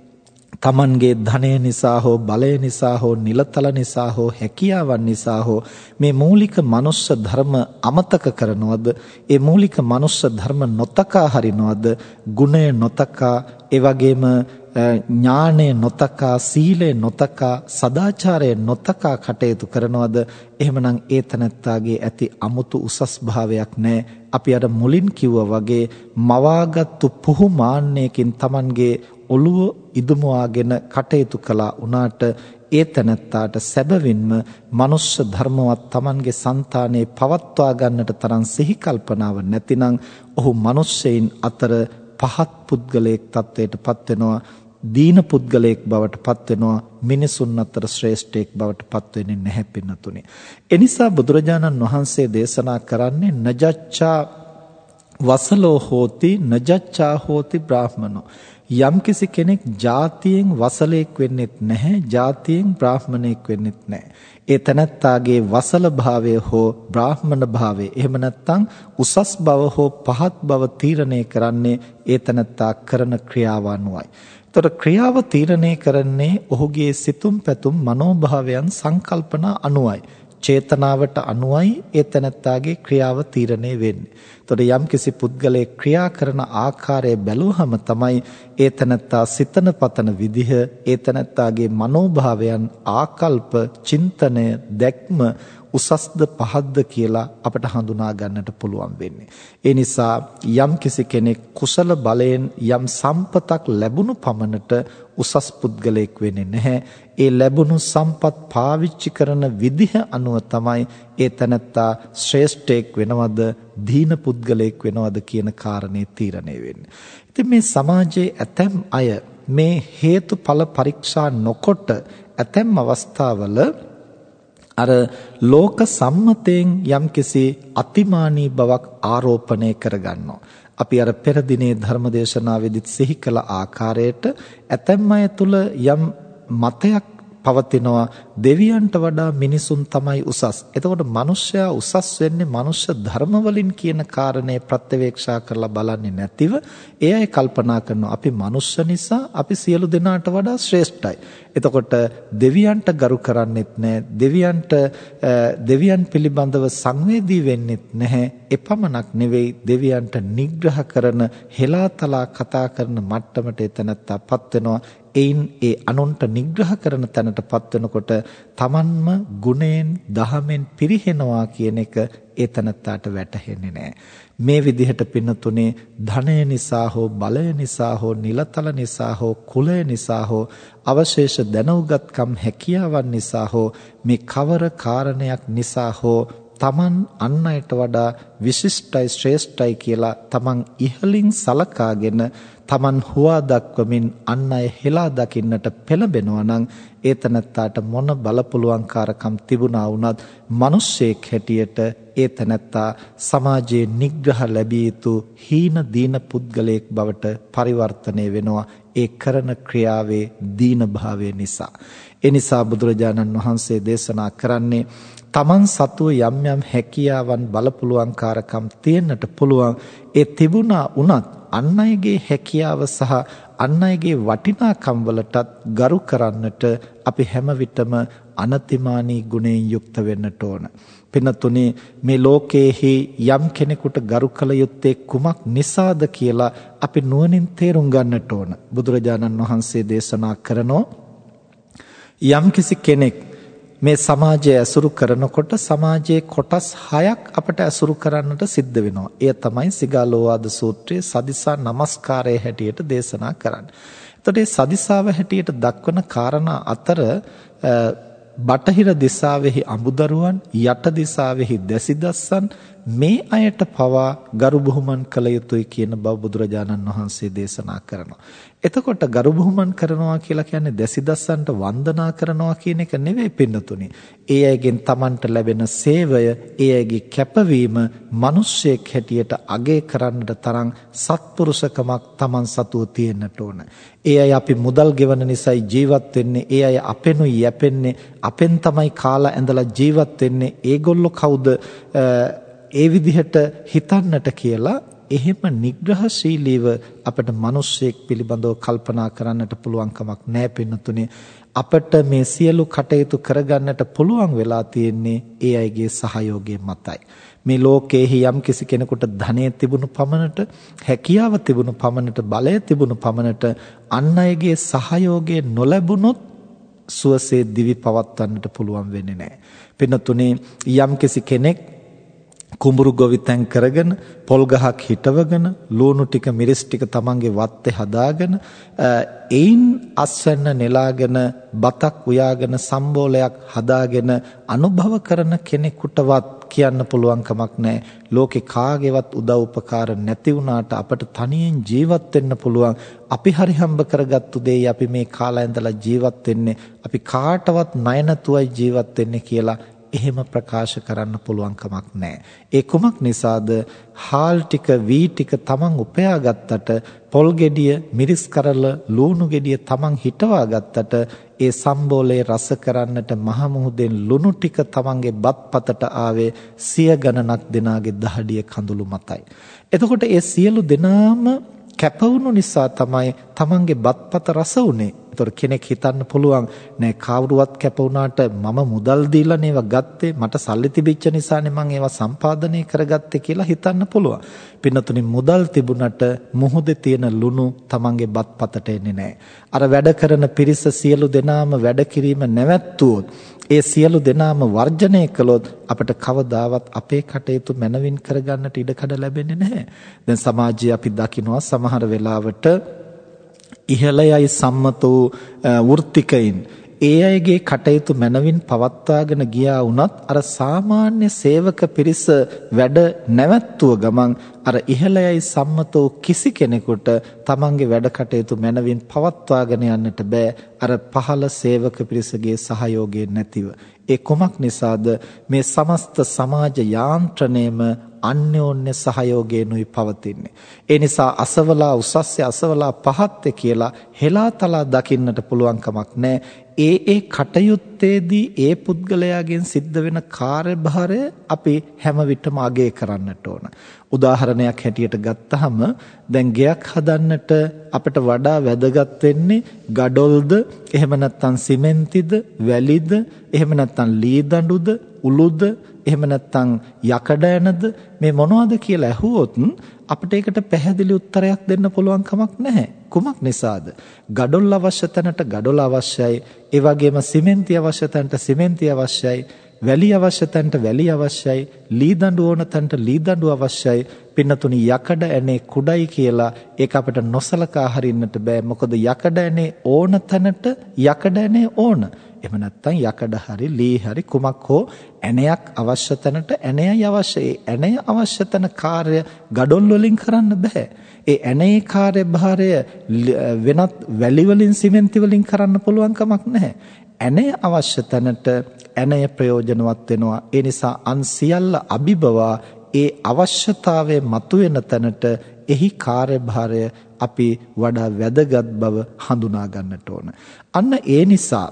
තමන්ගේ ධනය නිසා හෝ, බලය නිසා හෝ, නිලතල නිසා හෝ, හැකියාවන් නිසා හෝ මේ මූලික මනුෂ්‍ය ධර්ම අමතක කරනවද? ඒ මූලික මනුෂ්‍ය ධර්ම නොතකා හරිනවද? ගුණය නොතකා, ඒ වගේම ඥානය නොතකා, සීලය නොතකා, සදාචාරය නොතකා කටයුතු කරනවද? එහෙමනම් ඒ තනත්තාගේ ඇති අමුතු උසස් භාවයක් නැහැ. අපි අර මුලින් කිව්වා වගේ මවාගත්තු පුහු මාන්නයකින් Tamanගේ ඔළුව ඉදුමවාගෙන කටයුතු කළා උනාට ඒ තනත්තාට සැබවින්ම මනුෂ්‍ය ධර්මවත් Tamanගේ సంతානේ පවත්වා ගන්නට තරම් සිහි කල්පනාව නැතිනම් ඔහු මිනිස්සෙයින් අතර පහත් පුද්ගලයෙක් තත්වයට පත් වෙනවා, දීන පුද්ගලයෙක් බවට පත් වෙනවා, මිනිසුන් අතර ශ්‍රේෂ්ඨයෙක් බවට පත් වෙන්නේ නැහැ පින්නතුනි. එනිසා බුදුරජාණන් වහන්සේ දේශනා කරන්නේ නජච්ඡා වසලෝ හෝති නජච්ඡා හෝති බ්‍රාහ්මනෝ. යම්කිසි කෙනෙක් ජාතියෙන් වසලෙක් වෙන්නෙත් නැහැ, ජාතියෙන් බ්‍රාහ්මණයෙක් වෙන්නෙත් නැහැ. ඒ තනත්තාගේ වසල භාවය හෝ බ්‍රාහ්මණ භාවය, එහෙම නැත්නම් උසස් බව හෝ පහත් බව තීරණය කරන්නේ ඒ තනත්තා කරන ක්‍රියාව අනුවයි. ඒතර ක්‍රියාව තීරණය කරන්නේ ඔහුගේ සිතුම් පැතුම්, මනෝභාවයන්, සංකල්පනා අනුවයි. චේතනාවට අනුවයි ඒ තනත්තාගේ ක්‍රියාව තීරණය වෙන්නේ. එතකොට යම් කිසි පුද්ගලයෙක් ක්‍රියා කරන ආකාරය බැලුවහම තමයි ඒ තනත්තා සිතන පතන විදිහ, ඒ තනත්තාගේ මනෝභාවයන්, ආකල්ප, චින්තනය, දැක්ම උසස්ද පහත්ද කියලා අපට හඳුනා ගන්නට පුළුවන් වෙන්නේ. ඒ නිසා යම් කිසි කෙනෙක් කුසල බලයෙන් යම් සම්පතක් ලැබුණු පමණට උසස් පුද්ගලයෙක් වෙන්නේ නැහැ. ඒ ලැබුණු සම්පත් පාවිච්චි කරන විදිහ අනුව තමයි ඒ තනත්තා ශ්‍රේෂ්ඨයෙක් වෙනවද, දීන පුද්ගලයෙක් වෙනවද කියන කාරණේ තීරණය වෙන්නේ. ඉතින් මේ සමාජයේ ඇතැම් අය මේ හේතුඵල පරීක්ෂා නොකොට ඇතැම් අවස්ථාවල අර ලෝක සම්මතයෙන් යම්කිසි අතිමානී බවක් ආරෝපණය කරගන්නවා. අපි අර පෙර දිනේ ධර්මදේශනාවේදීත් සිහි කළ ආකාරයට ඇතැම් අය තුල යම් මතයක් පවතිනවා දෙවියන්ට වඩා මිනිසුන් තමයි උසස්. එතකොට මිනිස්සයා උසස් වෙන්නේ මනුෂ්‍ය ධර්ම වලින් කියන කාරණේ ප්‍රත්‍යවේක්ෂා කරලා බලන්නේ නැතිව ඒ අය කල්පනා කරනවා අපි මනුෂ්‍ය නිසා අපි සියලු දෙනාට වඩා ශ්‍රේෂ්ඨයි. එතකොට දෙවියන්ට ගරු කරන්නෙත් නැහැ. දෙවියන්ට දෙවියන් පිළිබඳව සංවේදී වෙන්නෙත් නැහැ. එපමණක් නෙවෙයි දෙවියන්ට නිග්‍රහ කරන හෙලාතලා කතා කරන මට්ටමට එතනටපත් වෙනවා. එයින් ඒ අනුන්ට නිග්‍රහ කරන තැනටපත් වෙනකොට තමන්ම ගුණයෙන් දහමෙන් පිරිහෙනවා කියන එක ඒ තැනට වැටහෙන්නේ නැහැ. මේ විදිහට පින්නතුනේ ධනය නිසා හෝ බලය නිසා හෝ නිලතල නිසා හෝ කුලය නිසා හෝ අවශේෂ දැනුගත්කම් හැකියාවන් නිසා හෝ මේ කවර කාරණයක් නිසා හෝ තමන් අන් අයට වඩා විශිෂ්ටයි ශ්‍රේෂ්ඨයි කියලා තමන් ඉහළින් සලකාගෙන තමන් හුවා දක්වමින් අන් අය හෙලා දකින්නට පෙළඹෙනවා නම් ඒ තැනත්තාට මොන බලපුලුවන්කාරකම් තිබුණා වුණත් මිනිස්සෙක් හැටියට ඒ තැනත්තා සමාජයේ නිග්‍රහ ලැබිය යුතු හීන දීන පුද්ගලයෙක් බවට පරිවර්තනය වෙනවා ඒ කරන ක්‍රියාවේ දීන භාවය නිසා. ඒ නිසා බුදුරජාණන් වහන්සේ දේශනා කරන්නේ තමන් සතුව යම් යම් හැකියාවන් බලපුලුවන්කාරකම් තියෙන්නට පුළුවන්. ඒ තිබුණා වුණත් අන් අයගේ හැකියාව සහ අන් අයගේ වටිනාකම් වලටත් ගරු කරන්නට අපි හැම විටම අනතිමානී ගුණයෙන් යුක්ත වෙන්නට ඕන. පින්නතුනේ මේ ලෝකයේහි යම් කෙනෙකුට ගරු කළ යුත්තේ කුමක් නිසාද කියලා අපි නුවණින් තේරුම් ගන්නට ඕන. බුදුරජාණන් වහන්සේ දේශනා කරනෝ යම් කිසි කෙනෙක් මේ සමාජය ඇසුරු කරනකොට සමාජයේ කොටස් හයක් අපට ඇසුරු කරන්නට සිද්ධ වෙනවා. එය තමයි සිගාලෝවාද සූත්‍රයේ සදිසා නමස්කාරයේ හැටියට දේශනා කරන්නේ. එතකොට මේ සදිසාව හැටියට දක්වන කාරණා අතර බටහිර දිසාවෙහි අඹදරුවන්, යට දිසාවෙහි දැසිදස්සන් මේ අයට පවා ගරු බුහුමන් කළ යුතුයි කියන බව බුදුරජාණන් වහන්සේ දේශනා කරනවා. එතකොට ගරු බුහුමන් කරනවා කියලා කියන්නේ දැසිදස්සන්ට වන්දනා කරනවා කියන එක නෙවෙයි පින්නතුනි. ඒ අයගෙන් Tamanට ලැබෙන සේවය, ඒ අයගේ කැපවීම මිනිස්සෙක් හැටියට අගය කරන්නට තරම් සත්පුරුෂකමක් Taman සතුව තියෙන්නට ඕන. ඒ අය අපි මුදල් ගෙවන නිසා ජීවත් වෙන්නේ, ඒ අය අපෙනුයි යැපෙන්නේ, අපෙන් තමයි කාලා ඇඳලා ජීවත් වෙන්නේ. ඒගොල්ලෝ කවුද ඒ විදිහට හිතන්නට කියලා එහෙම නිග්‍රහශීලීව අපට මිනිස්සෙක් පිළිබඳව කල්පනා කරන්නට පුළුවන් කමක් නැහැ පින්නතුනේ. අපට මේ සියලු කටයුතු කරගන්නට පුළුවන් වෙලා තියෙන්නේ ඒ අයගේ සහයෝගය මතයි. මේ ලෝකයේ යම් කිසි කෙනෙකුට ධනෙ තිබුණු පමණට, හැකියාව තිබුණු පමණට, බලය තිබුණු පමණට අන් අයගේ සහයෝගය නොලැබුණොත් සුවසේ දිවි පවත්වන්නට පුළුවන් වෙන්නේ නැහැ. පින්නතුනේ යම් කිසි කෙනෙක් කුඹුරු ගොවිතැන් කරගෙන, පොල් ගහක් හිටවගෙන, ලූණු ටික මිරිස් ටික තමන්ගේ වත්තේ හදාගෙන, එයින් අස්වැන්න නෙලාගෙන, බතක් උයාගෙන, සම්බෝලයක් හදාගෙන අනුභව කරන කෙනෙකුටවත් කියන්න පුළුවන් කමක් නැහැ. ලෝකේ කාගේවත් උදව් උපකාර නැති වුණාට අපට තනියෙන් ජීවත් වෙන්න පුළුවන්. අපි හරි හම්බ කරගත්තු දෙයි අපි මේ කාලා ඇඳලා ජීවත් වෙන්නේ. අපි කාටවත් ණය නැතුවයි ජීවත් වෙන්නේ කියලා එහෙම ප්‍රකාශ කරන්න පුළුවන් කමක් නැහැ. ඒ කුමක් නිසාද? හාල් ටික, වී ටික තමන් උපයා ගත්තට, පොල් ගෙඩිය, මිරිස් කරල, ලූණු ගෙඩිය තමන් හිටවා ගත්තට, ඒ සම්බෝලේ රස කරන්නට මහ මුහුදෙන් ලුණු ටික තමන්ගේ බත්පතට ආවේ සිය ගණනක් දෙනාගේ දහඩිය කඳුළු මතයි. එතකොට ඒ සියලු දෙනාම කැපවුණු නිසා තමයි තමන්ගේ බත්පත රස උනේ. ඒතර කෙනෙක් හිතන්න පුළුවන් නෑ කවුරුවත් කැප වුණාට මම මුදල් දීලා නේවා ගත්තේ, මට සල්ලි තිබිච්ච නිසානේ මම ඒවා සම්පාදනය කරගත්තේ කියලා හිතන්න පුළුවන්. පින්නතුනි මුදල් තිබුණට මුහුදේ තියෙන ලුණු තමන්ගේ බත්පතට එන්නේ නෑ. අර වැඩ කරන පිරිස සියලු දෙනාම වැඩ කිරීම නැවැත්තුවොත්, ඒ සියලු දෙනාම වර්ජනය කළොත් අපට කවදාවත් අපේ කටයුතු මනවින් කරගන්නට ඉඩකඩ ලැබෙන්නේ නැහැ. දැන් සමාජයේ අපි දකිනවා සමහර වෙලාවට ඉහළයයි සම්මත වූ වෘත්තිකයින් ඒ අයගේ කටයුතු මනවින් පවත්වාගෙන ගියා වුණත් අර සාමාන්‍ය සේවක පිරිස වැඩ නැවැත්තුව ගමන් අර ඉහළයයි සම්මත වූ කිසි කෙනෙකුට තමන්ගේ වැඩ කටයුතු මනවින් පවත්වාගෙන යන්නට බෑ අර පහළ සේවක පිරිසගේ සහයෝගය නැතිව. ඒ කොමක් නිසාද? මේ සමස්ත සමාජ යාන්ත්‍රණයම අන්‍යෝන්‍ය සහයෝගයෙන්ුයි පවතින්නේ. ඒ නිසා අසවලා උසස්ය අසවලා පහත්ය කියලා හෙලාතලා දකින්නට පුළුවන් කමක් නැහැ. ඒ ඒ කටයුත්තේදී ඒ පුද්ගලයාගෙන් සිද්ධ වෙන කාර්යභාරය අපි හැම විටම අගය කරන්නට ඕන. උදාහරණයක් හැටියට ගත්තහම දැන් ගෙයක් හදන්නට අපිට වඩා වැදගත් වෙන්නේ ගඩොල්ද, එහෙම නැත්නම් සිමෙන්තිද, වැලිද, එහෙම නැත්නම් ලී දඬුද, උළුද, එහෙම නැත්නම් යකඩ ඇනද, මේ මොනවද කියලා ඇහුවොත් අපිට ඒකට පැහැදිලි උත්තරයක් දෙන්න පුළුවන් කමක් නැහැ. කුමක් නිසාද? ගඩොල් අවශ්‍ය තැනට ගඩොල් අවශ්‍යයි. ඒ වගේම සිමෙන්ති අවශ්‍ය තැනට සිමෙන්ති අවශ්‍යයි. වැලි අවශ්‍ය තැනට වැලි අවශ්‍යයි. ලී දඬු ඕන තැනට ලී දඬු අවශ්‍යයි. පින්නතුනි යකඩ ඇනේ කුඩයි කියලා ඒක අපිට නොසලකා හරින්නට බෑ. මොකද යකඩ ඇනේ ඕන තැනට යකඩ ඇනේ ඕන. එහෙම නැත්නම් යකඩ හරි ලී හරි කුමක් හෝ ඇණයක් අවශ්‍ය තැනට ඇණයයි අවශ්‍යයි. ඇණය අවශ්‍ය තැන කාර්ය ගඩොල් වලින් කරන්න බෑ. ඒ ඇණේ කාර්යභාරය වෙනත් වැලි වලින් සිමෙන්ති වලින් කරන්න පුළුවන් කමක් නැහැ. ඇණය අවශ්‍ය තැනට ඇණය ප්‍රයෝජනවත් වෙනවා. ඒ නිසා අන් සියල්ල අභිබවා ඒ අවශ්‍යතාවය මතුවෙන තැනට එහි කාර්යභාරය අපි වඩා වැදගත් බව හඳුනා ගන්නට ඕන. අන්න ඒ නිසා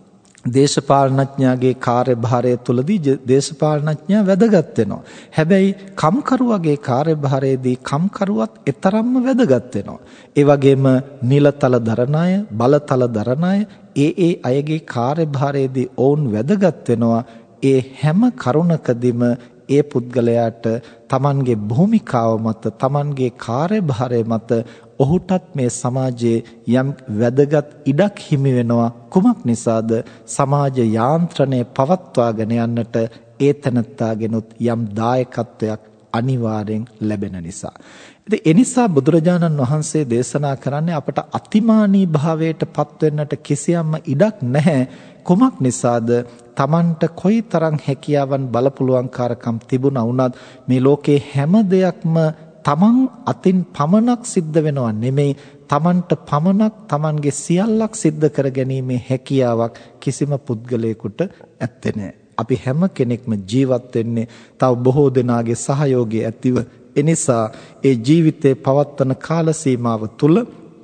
දේශපාලනඥයාගේ කාර්යභාරය තුලදී දේශපාලනඥයා වැදගත් වෙනවා. හැබැයි කම්කරුවගේ කාර්යභාරයේදී කම්කරුවත් එතරම්ම වැදගත් වෙනවා. ඒ වගේම නිලතල දරන අය, බලතල දරන අය, ඒ ඒ අයගේ කාර්යභාරයේදී ඔවුන් වැදගත් වෙනවා. ඒ හැම කරුණකදීම ඒ පුද්ගලයාට තමන්ගේ භූමිකාව මත, තමන්ගේ කාර්යභාරය මත ඔහුටත් මේ සමාජයේ යම් වැදගත් ඉඩක් හිමි වෙනවා. කුමක් නිසාද? සමාජ යාන්ත්‍රණය පවත්වාගෙන යන්නට ඒ තැනත්තාගෙනුත් යම් දායකත්වයක් අනිවාර්යෙන් ලැබෙන නිසා. ඉතින් ඒ නිසා බුදුරජාණන් වහන්සේ දේශනා කරන්නේ අපට අතිමානී භාවයට පත් වෙන්නට කිසියම්ම ඉඩක් නැහැ. කුමක් නිසාද? තමන්ට කොයිතරම් හැකියාවන් බලපුලුවන්කාරකම් තිබුණා වුණත් මේ ලෝකේ හැම දෙයක්ම තමන් අතින් පමණක් සිද්ධ වෙනව නෙමෙයි, තමන්ට පමණක් තමන්ගේ සියල්ලක් සිද්ධ කර ගැනීමේ හැකියාවක් කිසිම පුද්ගලයෙකුට ඇත්තේ නැහැ. අපි හැම කෙනෙක්ම ජීවත් වෙන්නේ තව බොහෝ දෙනාගේ සහයෝගය ඇතිව. එනිසා ඒ ජීවිතේ පවත්වන කාල සීමාව තුල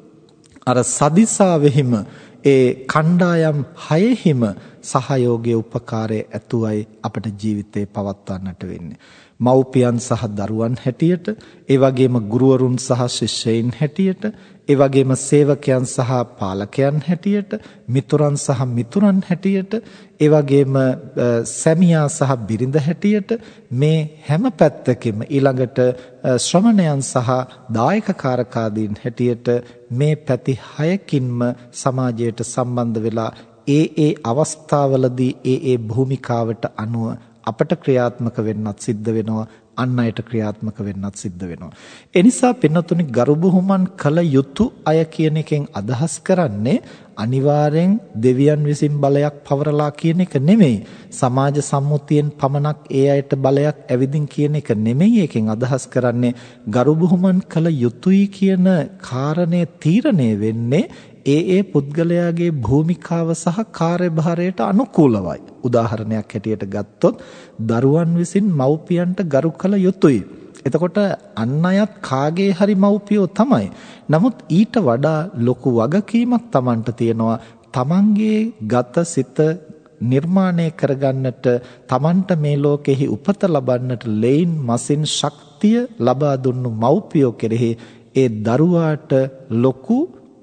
අර සදිසාවෙහිම ඒ කණ්ඩායම් හයෙහිම සහයෝගයේ උපකාරයේ ඇතුවයි අපට ජීවිතේ පවත්වන්නට වෙන්නේ. මව්පියන් සහ දරුවන් හැටියට, ඒ වගේම ගුරුවරුන් සහ ශිෂ්‍යයින් හැටියට, ඒ වගේම සේවකයන් සහ පාලකයන් හැටියට, මිතුරන් සහ මිතුරන් හැටියට, ඒ වගේම සැමියා සහ බිරිඳ හැටියට, මේ හැම පැත්තකින්ම ඊළඟට ශ්‍රමණයන් සහ දායකකාරකාදීන් හැටියට මේ පැති හයකින්ම සමාජයට සම්බන්ධ වෙලා ඒ ඒ අවස්ථාවලදී ඒ ඒ භූමිකාවට අනුව අපට ක්‍රියාත්මක වෙන්නත් සිද්ධ වෙනවා, අන් අයට ක්‍රියාත්මක වෙන්නත් සිද්ධ වෙනවා. ඒ නිසා පින්නතුනි ගරු බුහුමන් කළ යුතු අය කියන එකෙන් අදහස් කරන්නේ අනිවාර්යෙන් දෙවියන් විසින් බලයක් පවරලා කියන එක නෙමෙයි. සමාජ සම්මුතියෙන් පමණක් ඒ අයට බලයක් ඇවිදින් කියන එක නෙමෙයි එකෙන් අදහස් කරන්නේ. ගරු බුහුමන් කළ යුතුයි කියන කාරණය තීරණය වෙන්නේ ඒ ඒ පුද්ගලයාගේ භූමිකාව සහ කාර්යභාරයට අනුකූලවයි. උදාහරණයක් හැටියට ගත්තොත් දරුවන් විසින් මව්පියන්ට ගරු කළ යුතුයි. එතකොට අන් අයත් කාගේ හරි මව්පියෝ තමයි. නමුත් ඊට වඩා ලොකු වගකීමක් Tamanට තියෙනවා. Tamanගේ ගත සිත නිර්මාණය කරගන්නට, Tamanට මේ ලෝකෙහි උපත ලබන්නට ලෙයින් මසින් ශක්තිය ලබා දුන්නු මව්පියෝ කෙරෙහි ඒ දරුවාට ලොකු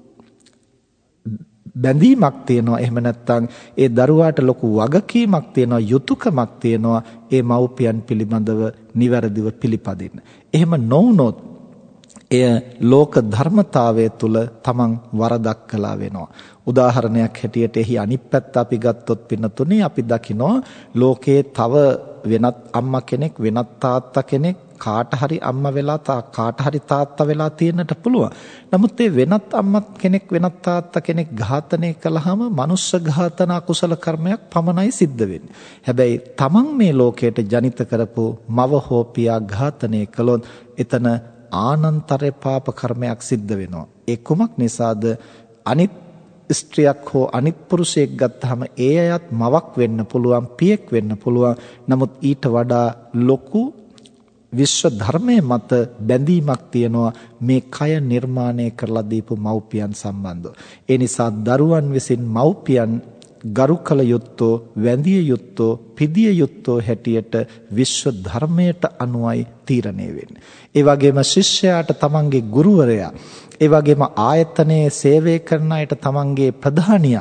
බැඳීමක් තියෙනවා. එහෙම නැත්නම් ඒ දරුවාට ලොකු වගකීමක් තියෙනවා, යුතුයකමක් තියෙනවා ඒ මව්පියන් පිළිබඳව නිවැරදිව පිළිපදින්න. එහෙම නොවුනොත් එය ලෝක ධර්මතාවය තුල තමන් වරදක් කළා වෙනවා. උදාහරණයක් හැටියට එහි අනිත් පැත්ත අපි ගත්තොත් පින්නතුනේ අපි දකිනවා ලෝකයේ තව වෙනත් අම්මා කෙනෙක්, වෙනත් තාත්තා කෙනෙක් කාට හරි අම්මා වෙලා තා කාට හරි තාත්තා වෙලා තියෙන්නට පුළුවන්. නමුත් ඒ වෙනත් අම්මා කෙනෙක්, වෙනත් තාත්තා කෙනෙක් ඝාතනය කළාම මනුෂ්‍ය ඝාතන අකුසල කර්මයක් පමණයි සිද්ධ වෙන්නේ. හැබැයි තමන් මේ ලෝකයට ජනිත කරපු මව හෝ පියා ඝාතනය කළොත් එතන ආනන්තරේ පාප කර්මයක් සිද්ධ වෙනවා. ඒ කුමක් නිසාද? අනිත් ස්ත්‍රියක් හෝ අනිත් පුරුෂයෙක් ගත්තාම ඒ අයත් මවක් වෙන්න පුළුවන්, පියෙක් වෙන්න පුළුවන්. නමුත් ඊට වඩා ලොකු විශ්ව ධර්මයේ මත බැඳීමක් තියෙනවා මේ කය නිර්මාණය කරලා දීපු මව්පියන් සම්බන්ධව. ඒ නිසා දරුවන් විසින් මව්පියන් ගරු කළ යුත්තෝ, වැඳිය යුත්තෝ, පිදිය යුත්තෝ හැටියට විශ්ව ධර්මයට අනුවයි තීරණය වෙන්නේ. ඒ වගේම ශිෂ්‍යයාට තමන්ගේ ගුරුවරයා, ඒ වගේම ආයතනයේ සේවය කරන අයට තමන්ගේ ප්‍රධානියා,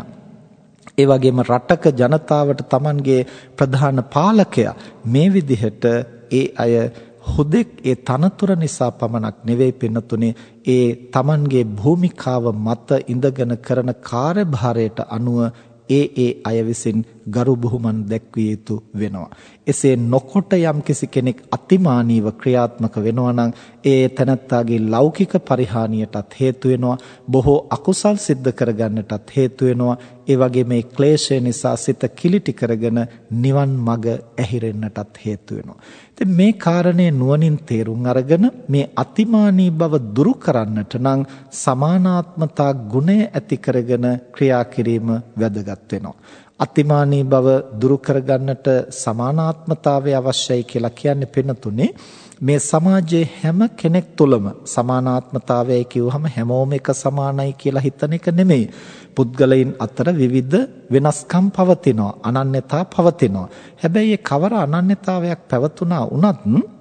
ඒ වගේම රටක ජනතාවට තමන්ගේ ප්‍රධාන පාලකයා, මේ විදිහට ඒ අය හුදෙක් ඒ තනතුර නිසා පමණක් නෙවෙයි පින්නතුනේ, ඒ තමන්ගේ භූමිකාව මත ඉඳගෙන කරන කාර්යභාරයට අනුව ඒ ඒ අය විසින් ගරු බුහුමන් දැක්විය යුතු වෙනවා. එසේ නොකොට යම්කිසි කෙනෙක් අතිමානීව ක්‍රියාත්මක වෙනවා නම් ඒ තනත්තාගේ ලෞකික පරිහානියටත් හේතු වෙනවා, බොහෝ අකුසල් සිද්ධ කරගන්නටත් හේතු වෙනවා. ඒ වගේම මේ ක්ලේශය නිසා සිත කිලිටි කරගෙන නිවන් මඟ ඇහිරෙන්නටත් හේතු වෙනවා. ඉතින් මේ කාරණේ නුවණින් තේරුම් අරගෙන මේ අතිමානී බව දුරු කරන්නට නම් සමානාත්මතා ගුණය ඇති කරගෙන ක්‍රියා කිරීම වැදගත් වෙනවා. අතිමානී බව දුරු කරගන්නට සමානාත්මතාවය අවශ්‍යයි කියලා කියන්නේ පින්නතුනේ, මේ සමාජයේ හැම කෙනෙක් තුළම සමානාත්මතාවයයි කියවහම හැමෝම එක සමානයි කියලා හිතන එක නෙමෙයි. පුද්ගලයන් අතර විවිධ වෙනස්කම් පවතිනවා, අනන්‍යතා පවතිනවා. හැබැයි ඒ කවර අනන්‍යතාවයක් පැවතුනා වුණත්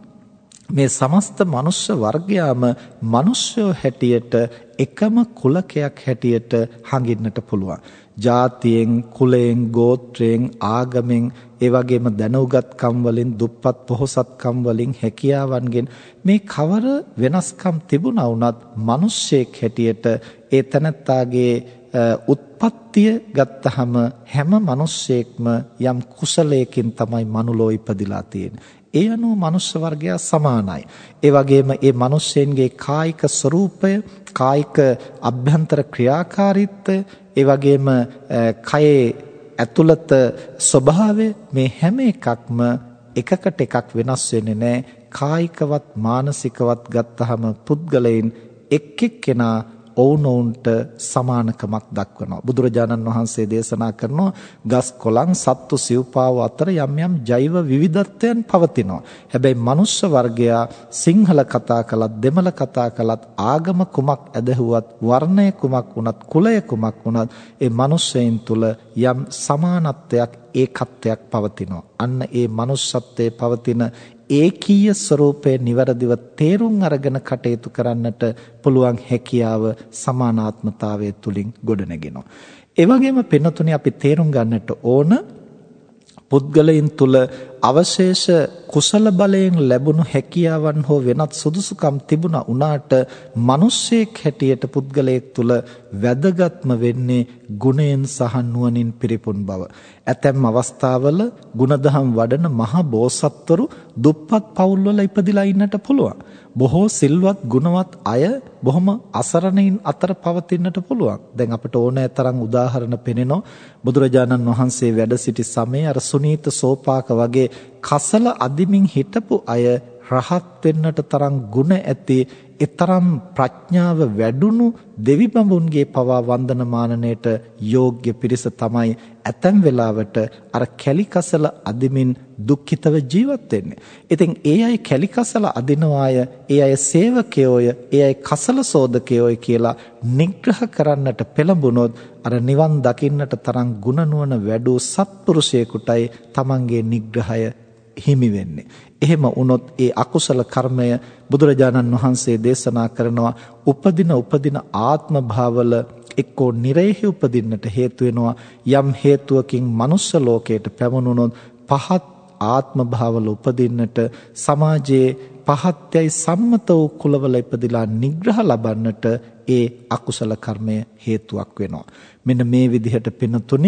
මේ සමස්ත මනුෂ්‍ය වර්ගයාම මිනිස්යෝ හැටියට එකම කුලකයක් හැටියට හඟින්නට පුළුවන්. ජාතියෙන්, කුලයෙන්, ගෝත්‍රයෙන්, ආගමෙන්, ඒ වගේම දැනුගත්කම් වලින්, දුප්පත් පොහොසත්කම් වලින්, හැකියාවන්ගෙන් මේ කවර වෙනස්කම් තිබුණා වුණත් මිනිස්සෙක් හැටියට ඒ තනත්තාගේ උත්පත්තිය ගත්තහම හැම මිනිස්සෙක්ම යම් කුසලයකින් තමයි මනුලෝ ඉපදිලා තියෙන්නේ. ඒ අනුව මනුෂ්‍ය වර්ගයා සමානයි. ඒ වගේම ඒ මිනිස්සෙන්ගේ කායික ස්වરૂපය, කායික අභ්‍යන්තර ක්‍රියාකාරීත්වය, ඒ වගේම කයේ ඇතුළත ස්වභාවය, මේ හැම එකක්ම එකකට එකක් වෙනස් වෙන්නේ නැහැ. කායිකවත් මානසිකවත් ගත්තහම පුද්ගලයන් එක් එක්කෙනා ඔවුනොවුන්ට සමානකමක් දක්වනවා. බුදුරජාණන් වහන්සේ දේශනා කරනවා ගස් කොළන් සත්තු සිව්පාව අතර යම් යම් ජෛව විවිධත්වයන් පවතිනවා. හැබැයි මනුෂ්‍ය වර්ගයා සිංහල කතා කළත්, දෙමළ කතා කළත්, ආගම කුමක් ඇදහුවත්, වර්ණය කුමක් වුණත්, කුලය කුමක් වුණත් ඒ මනුෂ්‍යයන් තුල යම් සමානත්වයක්, ඒකත්වයක් පවතිනවා. අන්න ඒ මනුෂ්‍යත්වයේ පවතින ඒකීය ස්වરૂපයේ නිවැරදිව තේරුම් අරගෙන කටයුතු කරන්නට පුළුවන් හැකියාව සමානාත්මතාවය තුලින් ගොඩනගෙනවා. ඒ වගේම පින්නතුනේ අපි තේරුම් ගන්නට ඕන පුද්ගලයන් තුල අවශේෂ කුසල බලයෙන් ලැබුණු හැකියාවන් හෝ වෙනත් සුදුසුකම් තිබුණා උනාට මිනිස්සෙක් හැටියට පුද්ගලයෙක් තුල වැදගත්ම වෙන්නේ ගුණයෙන් සහ නුවණින් පිරිපුන් බව. ඇතැම් අවස්ථාවල ගුණදහම් වඩන මහ බෝසත්වරු දුප්පත් පවුල්වල ඉපදිලා ඉන්නට පුළුවන්. බොහෝ සිල්වත් ගුණවත් අය බොහොම අසරණයින් අතර පවතින්නට පුළුවන්. දැන් අපිට ඕනෑ තරම් උදාහරණ පෙනෙනවා. බුදුරජාණන් වහන්සේ වැඩ සිටි සමයේ අර සුනීත සෝපාක වගේ කසල අදිමින් හිටපු අය රහත් වෙන්නට තරම් ගුණ ඇති, ඊතරම් ප්‍රඥාව වැඩුණු දෙවි බඹුන්ගේ පවා වන්දනමානණයට යෝග්‍ය පිරිස තමයි ඇතැම් වෙලාවට අර කැලිකසල අදිමින් දුක්ඛිතව ජීවත් වෙන්නේ. ඉතින් ඒ අය කැලිකසල අදිනවාය, ඒ අය සේවකයෝය, ඒ අය කසල සෝදකයෝය කියලා නිග්‍රහ කරන්නට පෙළඹුණොත් අර නිවන් දකින්නට තරම් ගුණ නුවණ වැඩූ සත්පුරුෂයෙකුටයි තමන්ගේ නිග්‍රහය හිමි වෙන්නේ. එහෙම වුණොත් ඒ අකුසල කර්මය බුදුරජාණන් වහන්සේ දේශනා කරනවා උපදින උපදින ආත්ම භාවවල එක්කෝ නිරේහි උපදින්නට හේතු වෙනවා. යම් හේතුවකින් මනුෂ්‍ය ලෝකයට පැමුණුනොත් පහත් ආත්ම භාවවල උපදින්නට, සමාජයේ පහත්යයි සම්මත වූ කුලවල ඉපදිලා නිග්‍රහ ලබන්නට ඒ අකුසල කර්මය හේතුවක් වෙනවා. මෙන්න මේ විදිහට පිනතුනි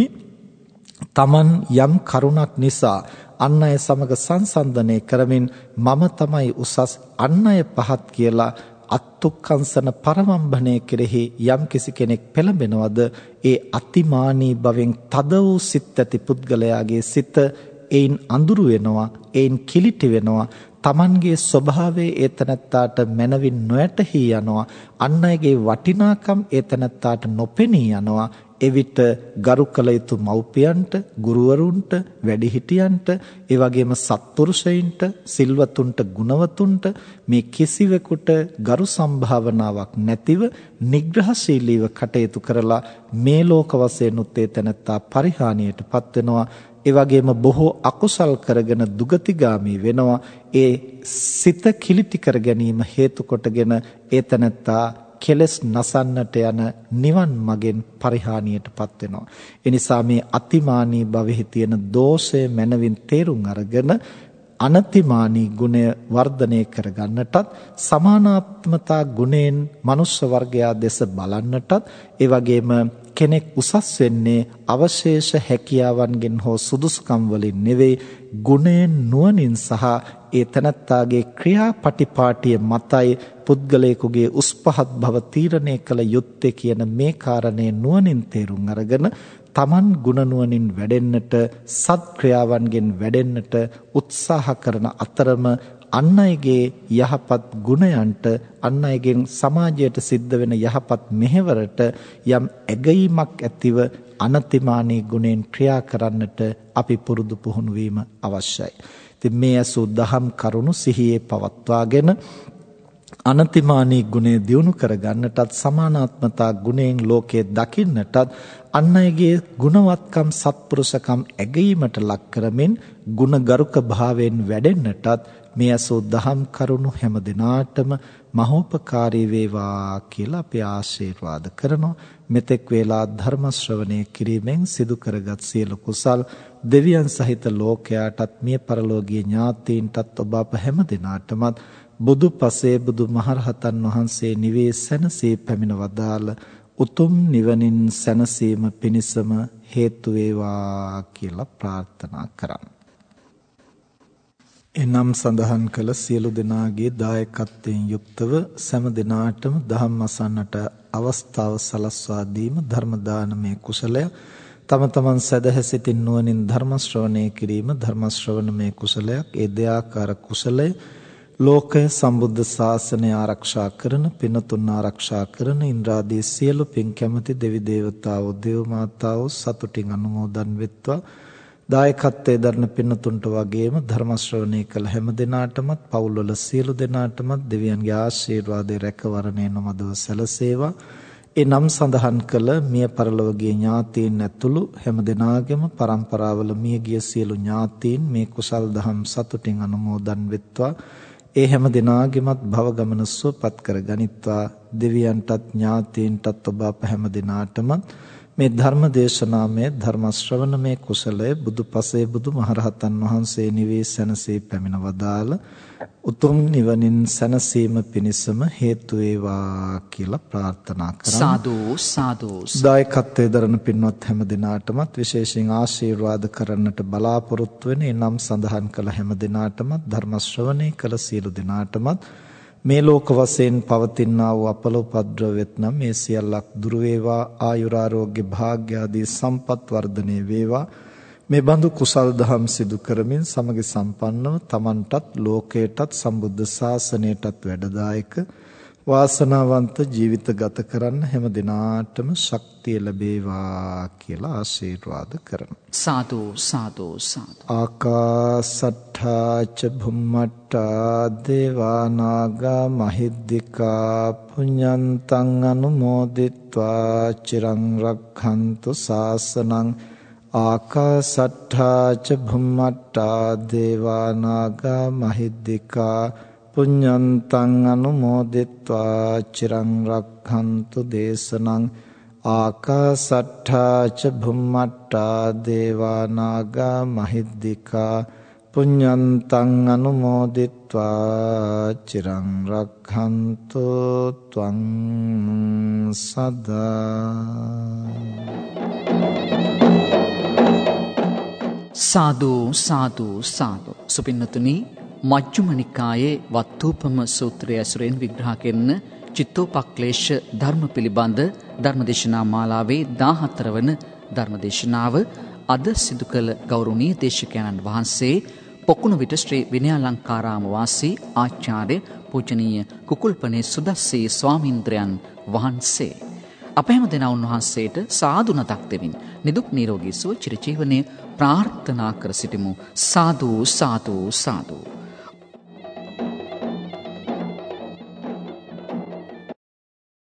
තමන් යම් කරුණක් නිසා අන් අය සමග සංසන්දනය කරමින් මම තමයි උසස්, අන් අය පහත් කියලා අත්ුක්කංශන පරමම්බණය කෙරෙහි යම් කිසි කෙනෙක් පෙළඹෙනවද, ඒ අතිමානී භවෙන් තද වූ සිත් ඇති පුද්ගලයාගේ සිත එයින් අඳුරු වෙනවා, එයින් කිලිටි වෙනවා. තමන්ගේ ස්වභාවයේ ඒතනත්තාට මනවින් නොයැටහි යනවා. අන් අයගේ වටිනාකම් ඒතනත්තාට නොපෙනී යනවා. එවිට ගරු කළ යුතු මව්පියන්ට, ගුරුවරුන්ට, වැඩිහිටියන්ට, ඒ වගේම සත්පුරුෂයින්ට, සිල්වතුන්ට, ගුණවතුන්ට මේ කිසිවෙකුට ගරු සම්භාවනාවක් නැතිව නිග්‍රහශීලීව කටයුතු කරලා මේ ලෝක වශයෙන් උත්තේ තැනැත්තා පරිහානියටපත් වෙනවා. ඒ වගේම බොහෝ අකුසල් කරගෙන දුගතිගාමී වෙනවා. ඒ සිත කිලිටි කර ගැනීම හේතු කොටගෙන ඒ තැනැත්තා කෙලස් නසන්නට යන නිවන් මගෙන් පරිහානියටපත් වෙනවා. ඒ නිසා මේ අතිමානී භවෙහි තියෙන දෝෂය මනවින් තේරුම් අරගෙන අනතිමානී ගුණය වර්ධනය කරගන්නටත්, සමානාත්මතා ගුණයෙන් මනුෂ්‍ය වර්ගයා දෙස බලන්නටත්, ඒ වගේම කෙනෙක් උසස් වෙන්නේ අවශේෂ හැකියාවන්ගෙන් හෝ සුදුසුකම් වලින් නෙවෙයි, ගුණයෙන්, නුවණින් සහ ඒ තනත්තාගේ ක්‍රියාපටිපාටිය මතයි පුද්ගලයෙකුගේ උස් පහත් බව තීරණය කළ යුත්තේ කියන මේ කාරණේ නුවණින් තේරුම් අරගෙන තමන් ගුණ නුවණින් වැඩෙන්නට, සත් ක්‍රියාවන්ගෙන් වැඩෙන්නට උත්සාහ කරන අතරම අන් අයගේ යහපත් ගුණයන්ට, අන් අයගෙන් සමාජයට සිද්ධ වෙන යහපත් මෙහෙවරට යම් ඇගීමක් ඇතිව අනතිමානී ගුණෙන් ක්‍රියා කරන්නට අපි පුරුදු පුහුණු වීම අවශ්‍යයි. ඉතින් මේ අසු දහම් කරුණු සිහියේ පවත්වාගෙන අනතිමානී ගුණය දියුණු කරගන්නටත්, සමානාත්මතා ගුණයෙන් ලෝකයේ දකින්නටත්, අන් අයගේ ගුණවත්කම්, සත්පුරුෂකම් ඇගීමට ලක් කරමින් ගුණගරුක භාවයෙන් වැඩෙන්නටත් මේ අසෝ දහම් කරුණු හැම දිනාටම මහෝපකාරී වේවා කියලා අපි ආශිර්වාද කරනවා. මෙතෙක් වේලා ධර්ම ශ්‍රවණය කිරීමෙන් සිදු කරගත් සියලු කුසල් දෙවියන් සහිත ලෝකයාටත්, මිය පරලෝකීය ඥාතීන්ටත්, ඔබ අප හැම දිනාටමත් බුදු පසේ බුදු මහරහතන් වහන්සේ නිවේ සැනසී පැමිණ වදාළ උතුම් නිවනින් සැනසීම පිණිසම හේතු වේවා කියලා ප්‍රාර්ථනා කරමු. එනම් සඳහන් කළ සියලු දෙනාගේ දායකත්වයෙන් යුක්තව සෑම දිනාටම දහම් අසන්නට අවස්ථාව සලස්වා දීම ධර්ම දානමය කුසලය. තම තමන් සදහැසිතින් නුවණින් ධර්ම ශ්‍රවණය කිරීම ධර්ම ශ්‍රවණමය කුසලයක්. ඒ දෙආකාර කුසලය ලෝකය සම්බුද්ධ ශාසනය ආරක්ෂා කරන, පිනතුන් ආරක්ෂා කරන ඉන්ද්‍රාදී සියලු පින් කැමති දෙවි දේවතාවෝ, දේව මාතාවෝ සතුටින් අනුමෝදන් වෙත්වා. දායකත්වයේ දරන පින්නතුන්ට වගේම ධර්ම ශ්‍රවණය කළ හැම දිනාටමත්, පවුල්වල සියලු දිනාටමත් දෙවියන්ගේ ආශිර්වාදයේ රැකවරණය නොමදව සැලසේවා. ඒ නම් සඳහන් කළ මිය පරලොවගේ ඥාතීන් ඇතුළු හැම දිනාගෙම පරම්පරාවල මියගිය සියලු ඥාතීන් මේ කුසල් දහම් සතුටින් අනුමෝදන් වෙත්වා. ඒ හැම දිනාගෙමත් භව ගමන සුවපත් කර ගනිත්වා. දෙවියන්ටත් ඥාතීන්ටත් ඔබ අප හැම දිනාටමත් මේ ධර්ම දේශනාමය ධර්ම ශ්‍රවණමය කුසලය බුදු පසේ බුදු මහරහතන් වහන්සේ නිවී සැනසී පැමිණ වදාළ උතුම් නිවනින් සැනසීම පිණිසම හේතු වේවා කියලා ප්‍රාර්ථනා කරමු. සාදු සාදු. දායකත්වයේ දරන පින්වත් හැම දිනාටමත් විශේෂයෙන් ආශිර්වාද කරන්නට බලාපොරොත්තු වෙන එනම් සඳහන් කළ හැම දිනාටමත් ධර්ම ශ්‍රවණය කළ සියලු දිනාටමත් මේ ලෝක වශයෙන් පවතිනා වූ අපල උපද්‍රව වෙත්නම් මේ සියල්ලක් දුරු වේවා. ආයුරාෝග්‍ය භාග්‍ය ආදී සම්පත් වර්ධනය වේවා. මේ බඳු කුසල් දහම් සිදු කරමින් සමගි සම්පන්නව තමන්ටත් ලෝකයටත් සම්බුද්ධ ශාසනයටත් වැඩදායක වාසනාවන්ත ජීවිත ගත කරන්න හැම දිනාටම ශක්තිය ලැබේවා කියලා ආශිර්වාද කරනවා. සාදු සාදු සාදු. ආකාසට්ඨා ච භුම්මට්ඨා දේවා නාග මහිද්దికා පුඤ්ඤන්තං අනුමෝදිත්වා චිරං රක්ඛන්තු ශාසනං. ආකාසට්ඨා ච භුම්මට්ඨා දේවා නාග මහිද්దికා පුඤ්ඤන්තං අනුමෝදිත්වා චිරං රක්ඛන්තු දේශනං. ආකාසට්ඨා ච භුම්මට්ඨා දේවා නාග මහිද්దికා පුඤ්ඤන්තං අනුමෝදිත්වා චිරං රක්ඛන්තු ත්වං සදා. සාදු සාදු සාදු. සුපින්නතුනි, මජ්ක්‍ධිම නිකායේ වත්තූපම සූත්‍රය ඇසුරෙන් විග්‍රහ කරන චිත්තෝපක්ලේශ ධර්ම පිළිබඳ ධර්මදේශනා මාලාවේ දාහතර වන ධර්මදේශනාව අද සිදු කළ ගෞරවනීය දේශකයන්න් වහන්සේ පොකුණු විට ශ්‍රී විනයාලංකාරාම වාසී ආචාර්ය පූජනීය කුකුල්පනේ සුදස්සී ස්වාමීන්ද්‍රයන් වහන්සේ. අප හැම දෙනා උන්වහන්සේට සාදු නතක් දෙමින් නිදුක් නිරෝගී සුව චිරජීවනයේ ප්‍රාර්ථනා කර සිටිමු. සාදු සාදු සාදු.